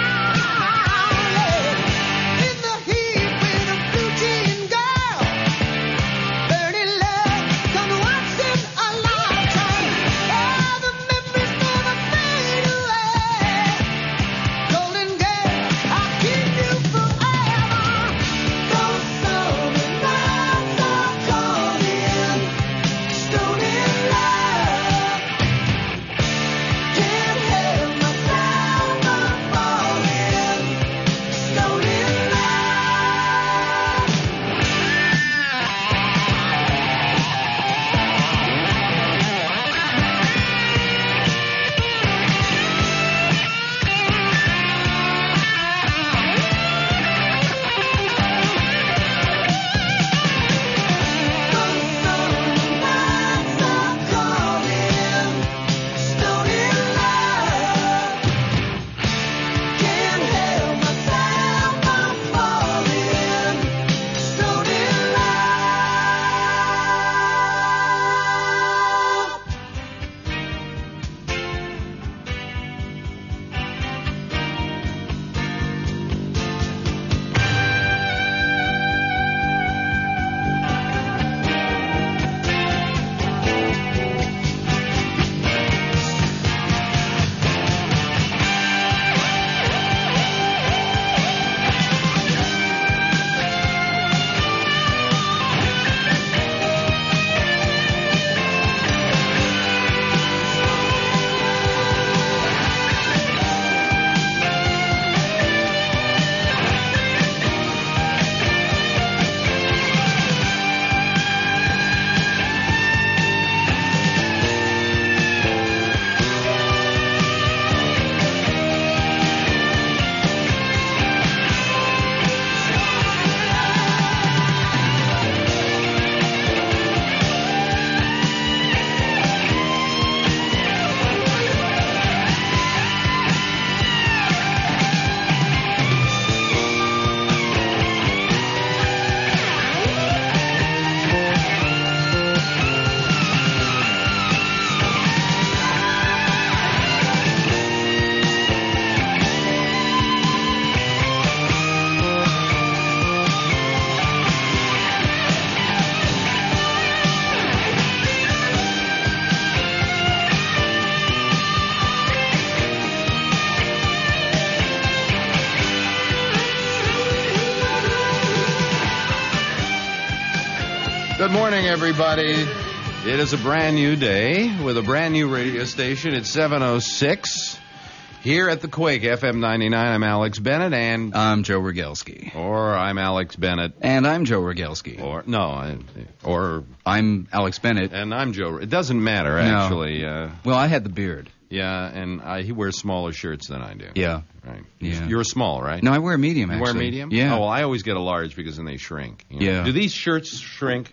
round in the heat with a blue jean girl, burning love come once in a lifetime. Oh, the memories never fade away. Golden girl, I'll keep you forever. Those summer nights are calling, stone in love. Can't help myself, I'm falling, stone in love. Those summer nights are calling, stone in love. Can't help myself, I'm falling, stone in love. Good morning, everybody. It is a brand new day with a brand new radio station. It's seven oh six. Here at the Quake, F M ninety-nine, I'm Alex Bennett, and... I'm Joe Rogelski. Or I'm Alex Bennett. And I'm Joe Rogelski. Or, no, I, or... I'm Alex Bennett. And I'm Joe... It doesn't matter, No. actually. Uh, Well, I had the beard. Yeah, and I, he wears smaller shirts than I do. Yeah. Right. Yeah. You're small, right? No, I wear a medium, You actually. wear medium? Yeah. Oh, well, I always get a large because then they shrink. you know. Yeah. Do these shirts shrink?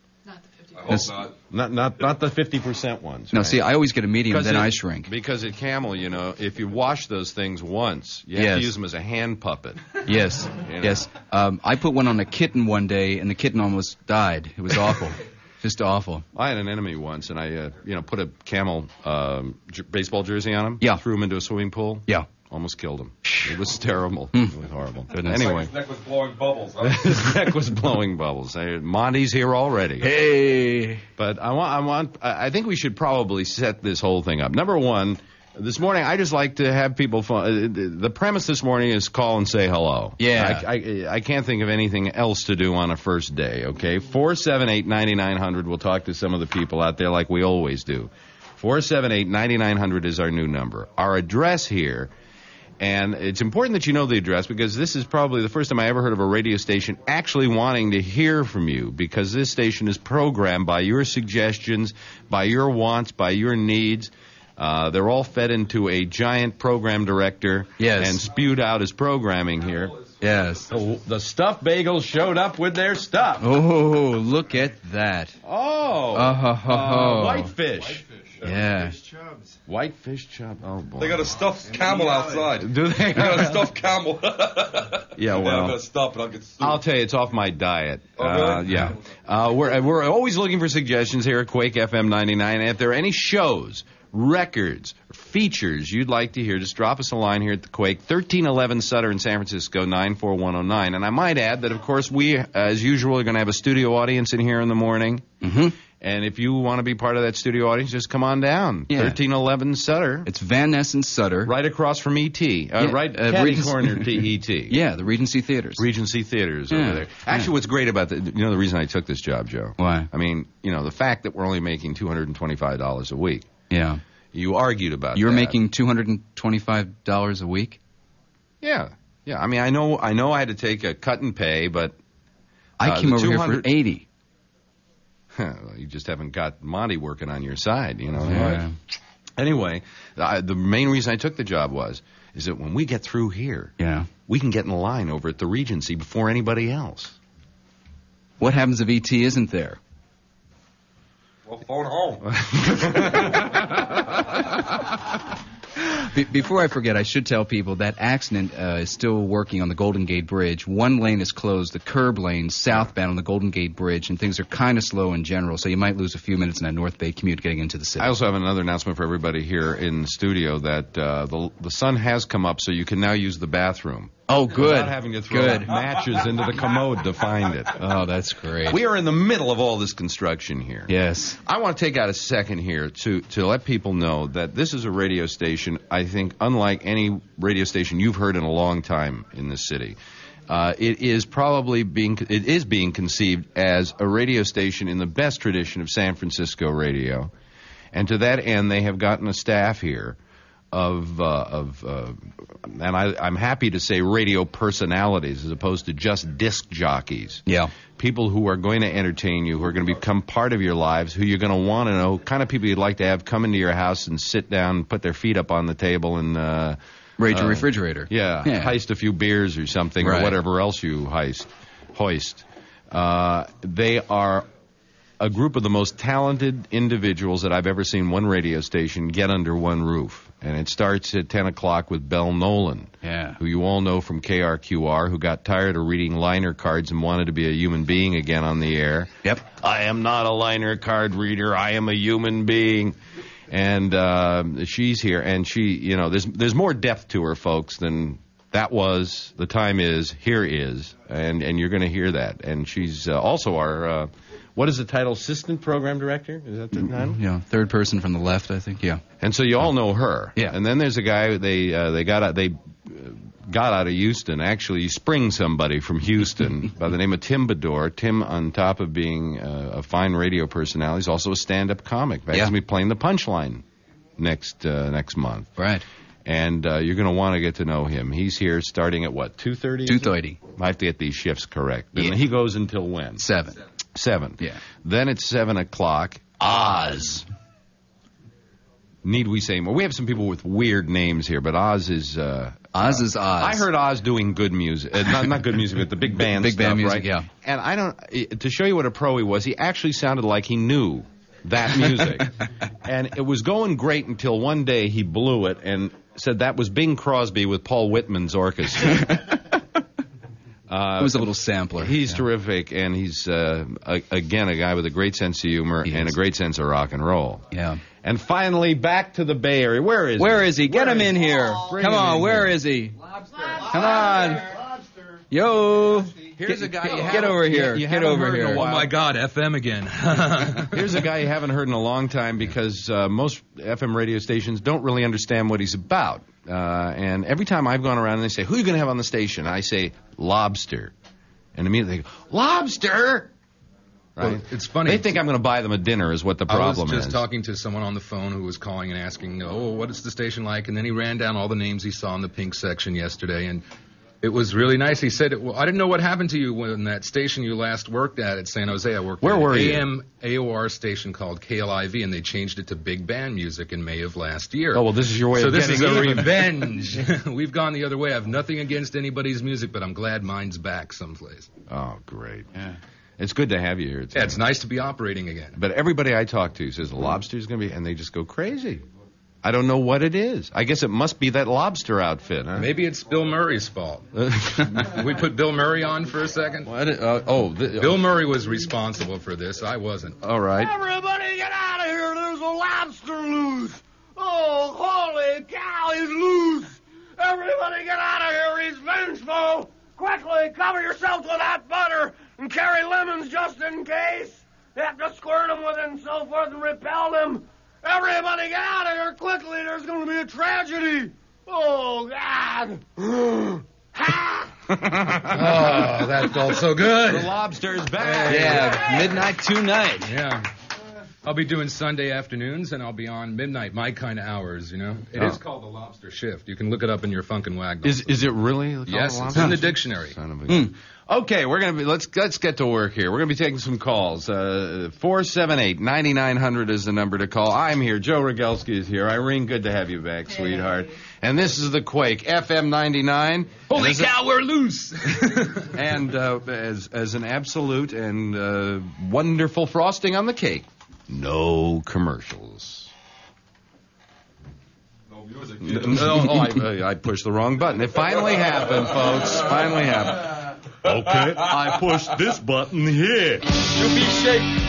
I hope That's- not. Not not not the fifty percent ones. No, right? see, I always get a medium, Because then it- I shrink. Because at Camel, you know, if you wash those things once, you have Yes. to use them as a hand puppet. Yes, You know. yes. Um, I put one on a kitten one day, and the kitten almost died. It was awful. Just awful. I had an enemy once, and I, uh, you know, put a Camel um, j- baseball jersey on him. Yeah. Threw him into a swimming pool. Yeah. Almost killed him. It was terrible. It was horrible. Goodness. Anyway, His neck was blowing bubbles. Huh? his neck was blowing bubbles. I, Monty's here already. Hey. But I want, I want, I I think we should probably set this whole thing up. Number one, this morning I just like to have people. Phone, the premise this morning is call and say hello. Yeah. I, I, I can't think of anything else to do on a first day. Okay, four seven eight ninety nine hundred. We'll talk to some of the people out there like we always do. Four seven eight ninety nine hundred is our new number. Our address here. And it's important that you know the address because this is probably the first time I ever heard of a radio station actually wanting to hear from you because this station is programmed by your suggestions, by your wants, by your needs. Uh, they're all fed into a giant program director Yes. and spewed out as programming here. Yes. The, the stuffed bagels showed up with their stuff. Oh, look at that. Oh, Oh, ho, ho, uh, ho. whitefish. Yeah. Whitefish chub. Oh, boy. They got a stuffed camel outside. Do they? They got a stuffed camel. Yeah, well. I'm gonna stop it. I'll get sued. I'll tell you, it's off my diet. Oh, uh, really? yeah. Uh, we're, we're always looking for suggestions here at Quake F M ninety-nine. And if there are any shows, records, features you'd like to hear, just drop us a line here at the Quake, thirteen eleven Sutter in San Francisco, nine four one oh nine. And I might add that, of course, we, as usual, are going to have a studio audience in here in the morning. Mm-hmm. And if you want to be part of that studio audience, just come on down. Yeah. thirteen eleven Sutter, It's Van Ness and Sutter. right across from E T. Uh, Yeah, right uh, catty Regency- corner to E T. Yeah, the Regency Theaters. Regency Theaters Yeah, over there. Actually, yeah. what's great about the, you know, the reason I took this job, Joe? Why? I mean, you know, the fact that we're only making two hundred twenty-five dollars a week. Yeah. You argued about You're that. making two hundred twenty-five dollars a week? Yeah. Yeah. I mean, I know, I know I had to take a cut and pay, but I Uh, came the over here for two hundred eighty. you just haven't got Monty working on your side, you know. Yeah. Anyway, I, the main reason I took the job was, is that when we get through here, Yeah. we can get in the line over at the Regency before anybody else. What happens if E T isn't there? Well, phone home. Be- before I forget, I should tell people that accident uh, is still working on the Golden Gate Bridge. One lane is closed, the curb lane southbound on the Golden Gate Bridge, and things are kind of slow in general, so you might lose a few minutes in that North Bay commute getting into the city. I also have another announcement for everybody here in the studio that uh, the the sun has come up, so you can now use the bathroom. Oh, good. Without having to throw Good. matches into the commode to find it. Oh, that's great. We are in the middle of all this construction here. Yes. I want to take out a second here to, to let people know that this is a radio station, I think, unlike any radio station you've heard in a long time in this city. Uh, it is probably being it is being conceived as a radio station in the best tradition of San Francisco radio, and to that end, they have gotten a staff here of uh, of uh, and I, I'm happy to say radio personalities as opposed to just disc jockeys. Yeah. People who are going to entertain you, who are going to become part of your lives, who you're going to want to know, kind of people you'd like to have come into your house and sit down, put their feet up on the table, and uh, Raid your uh, refrigerator. Yeah, Yeah. heist a few beers or something, Right. or whatever else you heist, hoist. Uh, they are a group of the most talented individuals that I've ever seen one radio station get under one roof. And it starts at ten o'clock with Belle Nolan, Yeah. who you all know from K R Q R, who got tired of reading liner cards and wanted to be a human being again on the air. Yep. I am not a liner card reader. I am a human being. And uh, she's here, and she, you know, there's there's more depth to her, folks, than that was, the time is, here is, and and you're going to hear that. And she's uh, also our, uh, what is the title, assistant program director? Is that the title? Yeah. Third person from the left, I think. Yeah. And so you all know her. Yeah. And then there's a guy they uh, they got out, they uh, got out of Houston. Actually, spring somebody from Houston by the name of Tim Bador. Tim, on top of being uh, a fine radio personality, is also a stand-up comic. He's Yeah. going to be playing the Punchline next uh, next month. Right. And uh, you're going to want to get to know him. He's here starting at what, two thirty? two thirty. I have to get these shifts correct. And Yeah. he goes until when? Seven. Seven. Yeah. Then it's seven o'clock. Oz. need we say more? We have some people with weird names here, but Oz is... Uh, Oz is Oz. I heard Oz doing good music. Uh, not, not good music, but the big band Big stuff, band music, right? yeah. And I don't... To show you what a pro he was, he actually sounded like he knew that music. And it was going great until one day he blew it and said that was Bing Crosby with Paul Whitman's orchestra. Uh, it was a little sampler. He's yeah. terrific, and he's, uh, a, again, a guy with a great sense of humor He and is. a great sense of rock and roll. Yeah. And finally, back to the Bay Area. Where is Where he? is he? Get Where him is in he? here. Bring Come him on, in where here. is he? Come on. Yo. Here's get, a guy you Get haven't- over you- here. you Get haven't over heard in a here. while. Oh my God, F M again. Here's a guy you haven't heard in a long time because uh, most F M radio stations don't really understand what he's about. Uh, and every time I've gone around and they say, who are you going to have on the station? I say, Lobster. And immediately they go, Lobster! Right? Well, it's funny. They think I'm going to buy them a dinner is what the I problem was just is. talking to someone on the phone who was calling and asking, oh, what is the station like? And then he ran down all the names he saw in the pink section yesterday, and it was really nice. He said, well, I didn't know what happened to you when that station you last worked at at San Jose. I worked Where at were an you? A M A O R station called K L I V, and they changed it to big band music in May of last year. Oh, well, this is your way so of this is getting a even. revenge. We've gone the other way. I have nothing against anybody's music, but I'm glad mine's back someplace. Oh, great. Yeah. It's good to have you here. Yeah, it's nice to be operating again. But everybody I talk to says the Lobster's going to be, and they just go crazy. I don't know what it is. I guess it must be that lobster outfit, huh? Maybe it's Bill Murray's fault. We put Bill Murray on for a second. What? Uh, oh, the, Bill Murray was responsible for this. I wasn't. All right. Everybody get out of here. There's a lobster loose. Oh, holy cow, he's loose. Everybody get out of here. He's vengeful. Quickly, cover yourself with that butter and carry lemons just in case. You have to squirt them with it and so forth and repel them. Everybody get out of here quickly. There's going to be a tragedy. Oh, God. Ha! Oh, that felt so good. The lobster's back. Yeah, midnight tonight. Yeah. I'll be doing Sunday afternoons, and I'll be on midnight, my kind of hours, you know. It Oh. is called the Lobster Shift. You can look it up in your Funkin' Wagnalls. Is is it really? called Yes, it's lobster? in the dictionary. Son of a- Okay, we're gonna be let's let's get to work here. We're gonna be taking some calls. Uh, four seven eight ninety nine hundred is the number to call. I'm here. Joe Rogelski is here. Irene, good to have you back, sweetheart. And this is the Quake F M ninety-nine. Holy And as cow, we're loose! a- and uh, as as an absolute and uh, wonderful frosting on the cake, no commercials. No, oh, I, I pushed the wrong button. It finally happened, folks. Finally happened. Okay, I pushed this button here. You be shaking.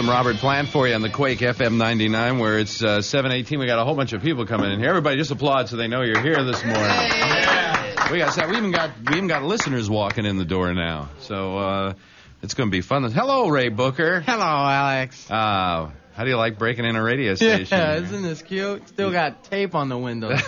I'm Robert Plant for you on the Quake F M ninety-nine, where it's uh, seven eighteen. We got a whole bunch of people coming in here. Everybody just applaud so they know you're here this morning. Yeah. We got we even got we even got listeners walking in the door now. So uh, it's going to be fun. Hello, Ray Booker. Hello, Alex. Uh, how do you like breaking in a radio station? Yeah, isn't this cute? Still got tape on the windows.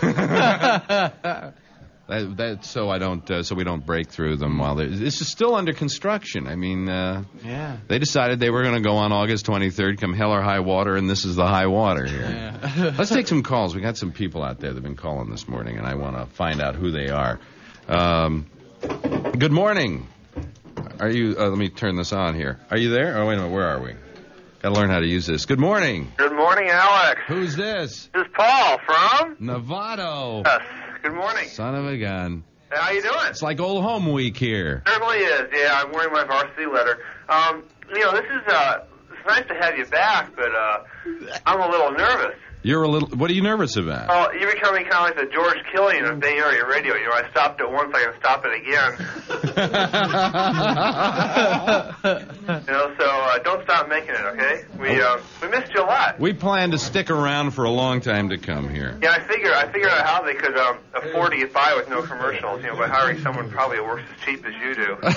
That, that's so I don't, uh, so we don't break through them while they're. This is still under construction. I mean, uh, yeah. They decided they were going to go on August twenty-third, come hell or high water, and this is the high water here. Yeah. Let's take some calls. We got some people out there that've been calling this morning, and I want to find out who they are. Um, good morning. Are you? Uh, let me turn this on here. Are you there? Oh wait a minute. Where are we? Got to learn how to use this. Good morning. Good morning, Alex. Who's this? This is Paul from Novato. Yes. Good morning. Son of a gun. Hey, how you doing? It's like old home week here. Certainly is. Yeah, I'm wearing my varsity letter. Um, you know, this is uh, it's nice to have you back, but uh, I'm a little nervous. You're a little. What are you nervous about? Well, you're becoming kind of like the George Killian of Bay Area radio. You know, I stopped it once, I can stop it again. You know, so uh, don't stop making it, okay? We uh, we missed you a lot. We plan to stick around for a long time to come here. Yeah, I figure I figured out how they could um, afford to get by with no commercials. You know, by hiring someone probably who works as cheap as you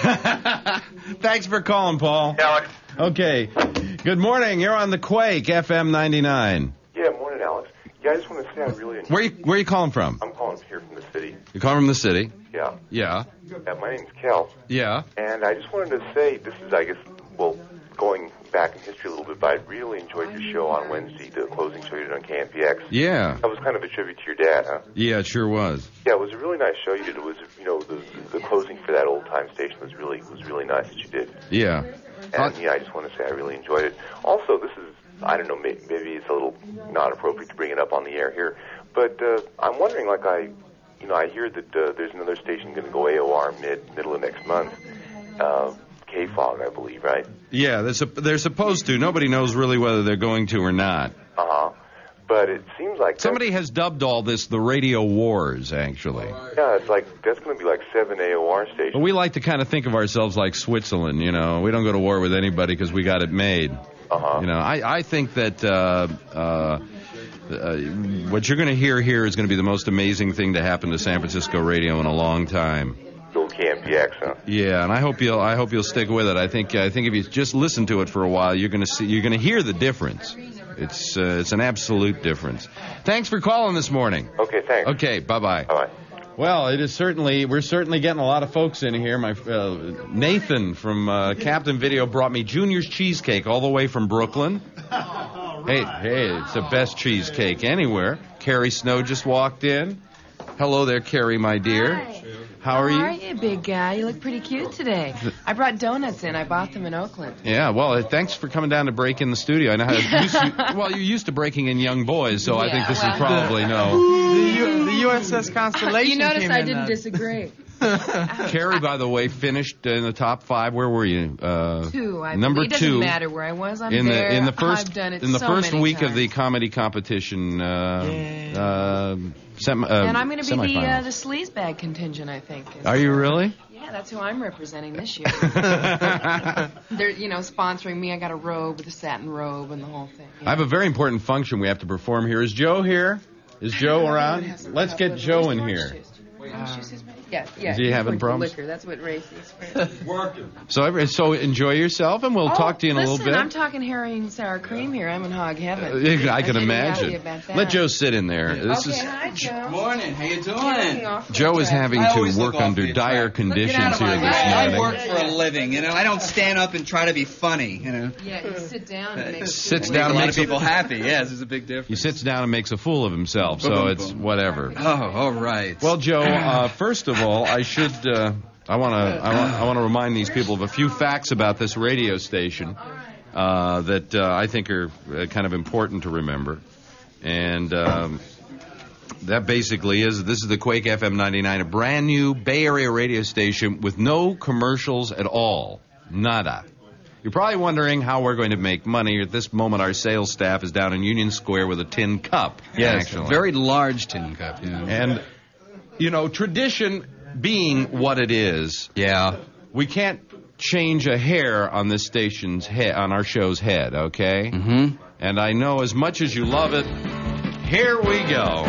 do. Thanks for calling, Paul. Yeah, Alex. Okay. Good morning. You're on the Quake F M ninety-nine. Yeah, morning, Alex. Yeah, I just want to say I really enjoy. Where you Where you calling from? I'm calling here from the city. You calling from the city? Yeah. Yeah. Yeah, my name's Cal. Yeah. And I just wanted to say, this is, I guess, well, going back in history a little bit, but I really enjoyed your show on Wednesday, the closing show you did on K M P X. Yeah. That was kind of a tribute to your dad, huh? Yeah, it sure was. Yeah, it was a really nice show you did. It was, you know, the the closing for that old time station was really was really nice that you did. Yeah. And yeah, I just want to say I really enjoyed it. Also, this is, I don't know, maybe, maybe it's a little not appropriate to bring it up on the air here, but uh, I'm wondering, like I, you know, I hear that uh, there's another station going to go A O R mid middle of next month. Uh, K-Fog, I believe, right? Yeah, they're, sup- they're supposed to. Nobody knows really whether they're going to or not. Uh-huh. But it seems like... Somebody has dubbed all this the radio wars, actually. Yeah, it's like, that's going to be like seven A O R stations. But we like to kind of think of ourselves like Switzerland, you know. We don't go to war with anybody because we got it made. Uh-huh. You know, I, I think that uh, uh, uh, what you're going to hear here is going to be the most amazing thing to happen to San Francisco radio in a long time. K M P X, huh? Yeah, and I hope you'll I hope you'll stick with it. I think I think if you just listen to it for a while, you're going to see you're going to hear the difference. It's uh, it's an absolute difference. Thanks for calling this morning. Okay, thanks. Okay, bye bye. Bye. Well, it is certainly we're certainly getting a lot of folks in here. My uh, Nathan from uh, Captain Video brought me Junior's cheesecake all the way from Brooklyn. Hey, hey, it's the best cheesecake anywhere. Carrie Snow just walked in. Hello there, Carrie, my dear. Hi. How are you? How are you, big guy? You look pretty cute today. I brought donuts in. I bought them in Oakland. Yeah, well, uh, thanks for coming down to break in the studio. I know how you used to, well, you're used to breaking in young boys, so I Yeah, think this well. is probably no. The, U- the U S S Constellation You notice came I in, didn't uh, disagree. Carrie, by the way, finished in the top five. Where were you? Uh, Two. I number believe. It two. doesn't matter where I was. I'm in there. the in the first I've done it in the so first many week times. of the comedy competition. Uh, uh, sem- uh, And I'm going to be the semifinals. uh, the sleazebag contingent, I think. is- Are you really? Yeah, that's who I'm representing this year. They're, you know, sponsoring me. I got a robe with a satin robe and the whole thing. I have a very important function we have to perform here. Is Joe here? Is Joe around? Let's get Joe in here. Yeah, yeah. Is he having for problems? Liquor. That's what race is. Working. So, every- so enjoy yourself, and we'll Oh, talk to you in a listen, little bit. I'm talking herring sour cream here. I'm in hog heaven. Uh, I can I'm pretty imagine. happy about that. Let Joe sit in there. This okay, is hi, Joe. Morning. How you Getting doing? off the Joe is track. having I to always look work off under the dire track. conditions Get out of here my this way. I morning. work for a living, you know. I don't stand up and try to be funny, you know. Yeah, you sit down and make Sits Make down a and lot makes of people happy. Yes, there's a big difference. He sits down and makes a fool of himself, so Boom, it's boom. whatever. Oh, all right. Well, Joe, uh, first of all, I should, uh, I want to, I want, I want to remind these people of a few facts about this radio station uh, that uh, I think are uh, kind of important to remember, and um, that basically is this is the Quake F M ninety-nine, a brand new Bay Area radio station with no commercials at all, nada. You're probably wondering how we're going to make money. At this moment, our sales staff is down in Union Square with a tin cup. Yes, actually. a very large tin cup. Yeah. And, you know, tradition being what it is, yeah, we can't change a hair on this station's head, on our show's head, okay? Mm-hmm. And I know as much as you love it, here we go.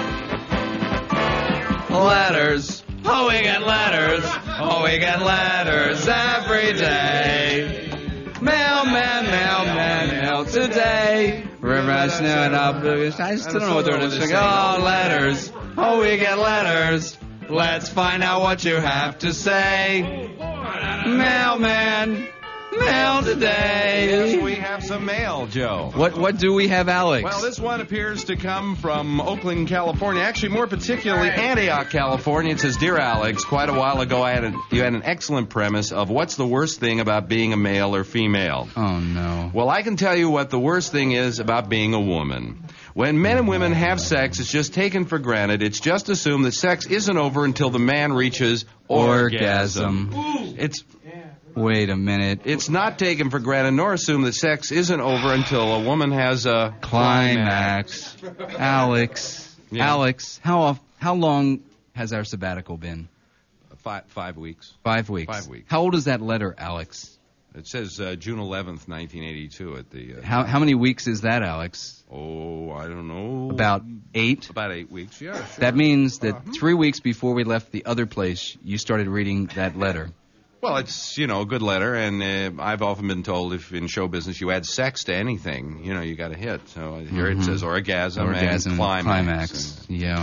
Letters. Oh, we get letters. Oh, we get letters every day. Mailman, mailman, mail today. River, snow, and up. I still don't know what they're doing. Oh, letters. Oh, we get letters. Let's find out what you have to say. Mailman, mail today. Yes, we have some mail, Joe. What what do we have, Alex? Well, this one appears to come from Oakland, California. Actually, more particularly, Antioch, California. It says, Dear Alex, quite a while ago, I had a, you had an excellent premise of what's the worst thing about being a male or female. Oh, no. Well, I can tell you what the worst thing is about being a woman. When men and women have sex, it's just taken for granted. It's just assumed that sex isn't over until the man reaches orgasm. Orgasm. It's... Wait a minute. It's not taken for granted nor assumed that sex isn't over until a woman has a climax. Alex. Yeah. Alex, how off, how long has our sabbatical been? Five, five weeks. Five weeks. Five weeks. How old is that letter, Alex? It says uh, June eleventh, nineteen eighty-two at the... Uh, how how many weeks is that, Alex? Oh, I don't know. About eight? About eight weeks, yeah, sure. That means that Uh-huh. three weeks before we left the other place, you started reading that letter. Well, it's, you know, a good letter, and uh, I've often been told if in show business you add sex to anything, you know, you got a hit. So uh, here Mm-hmm. it says orgasm, Orgasm and climax. climax. Yeah.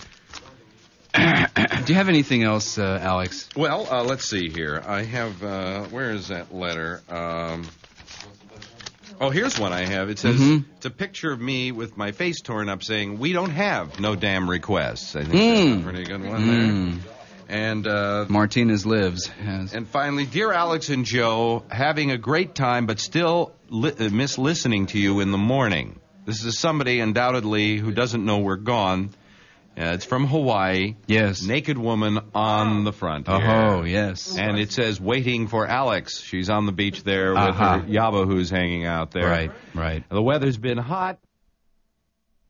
Do you have anything else, uh, Alex? Well, uh, let's see here. I have, uh, where is that letter? Um, oh, here's one I have. It says, Mhm. it's a picture of me with my face torn up saying, we don't have no damn requests. I think Mm. that's a pretty good one there. Mm. And uh, Martinez lives. Has. And finally, dear Alex and Joe, having a great time, but still li- uh, miss listening to you in the morning. This is somebody undoubtedly who doesn't know we're gone. Uh, it's from Hawaii. Yes. Naked woman on the front here. Oh, yes. And it says, waiting for Alex. She's on the beach there with Uh-huh. her Yaba who's hanging out there. Right, right. The weather's been hot.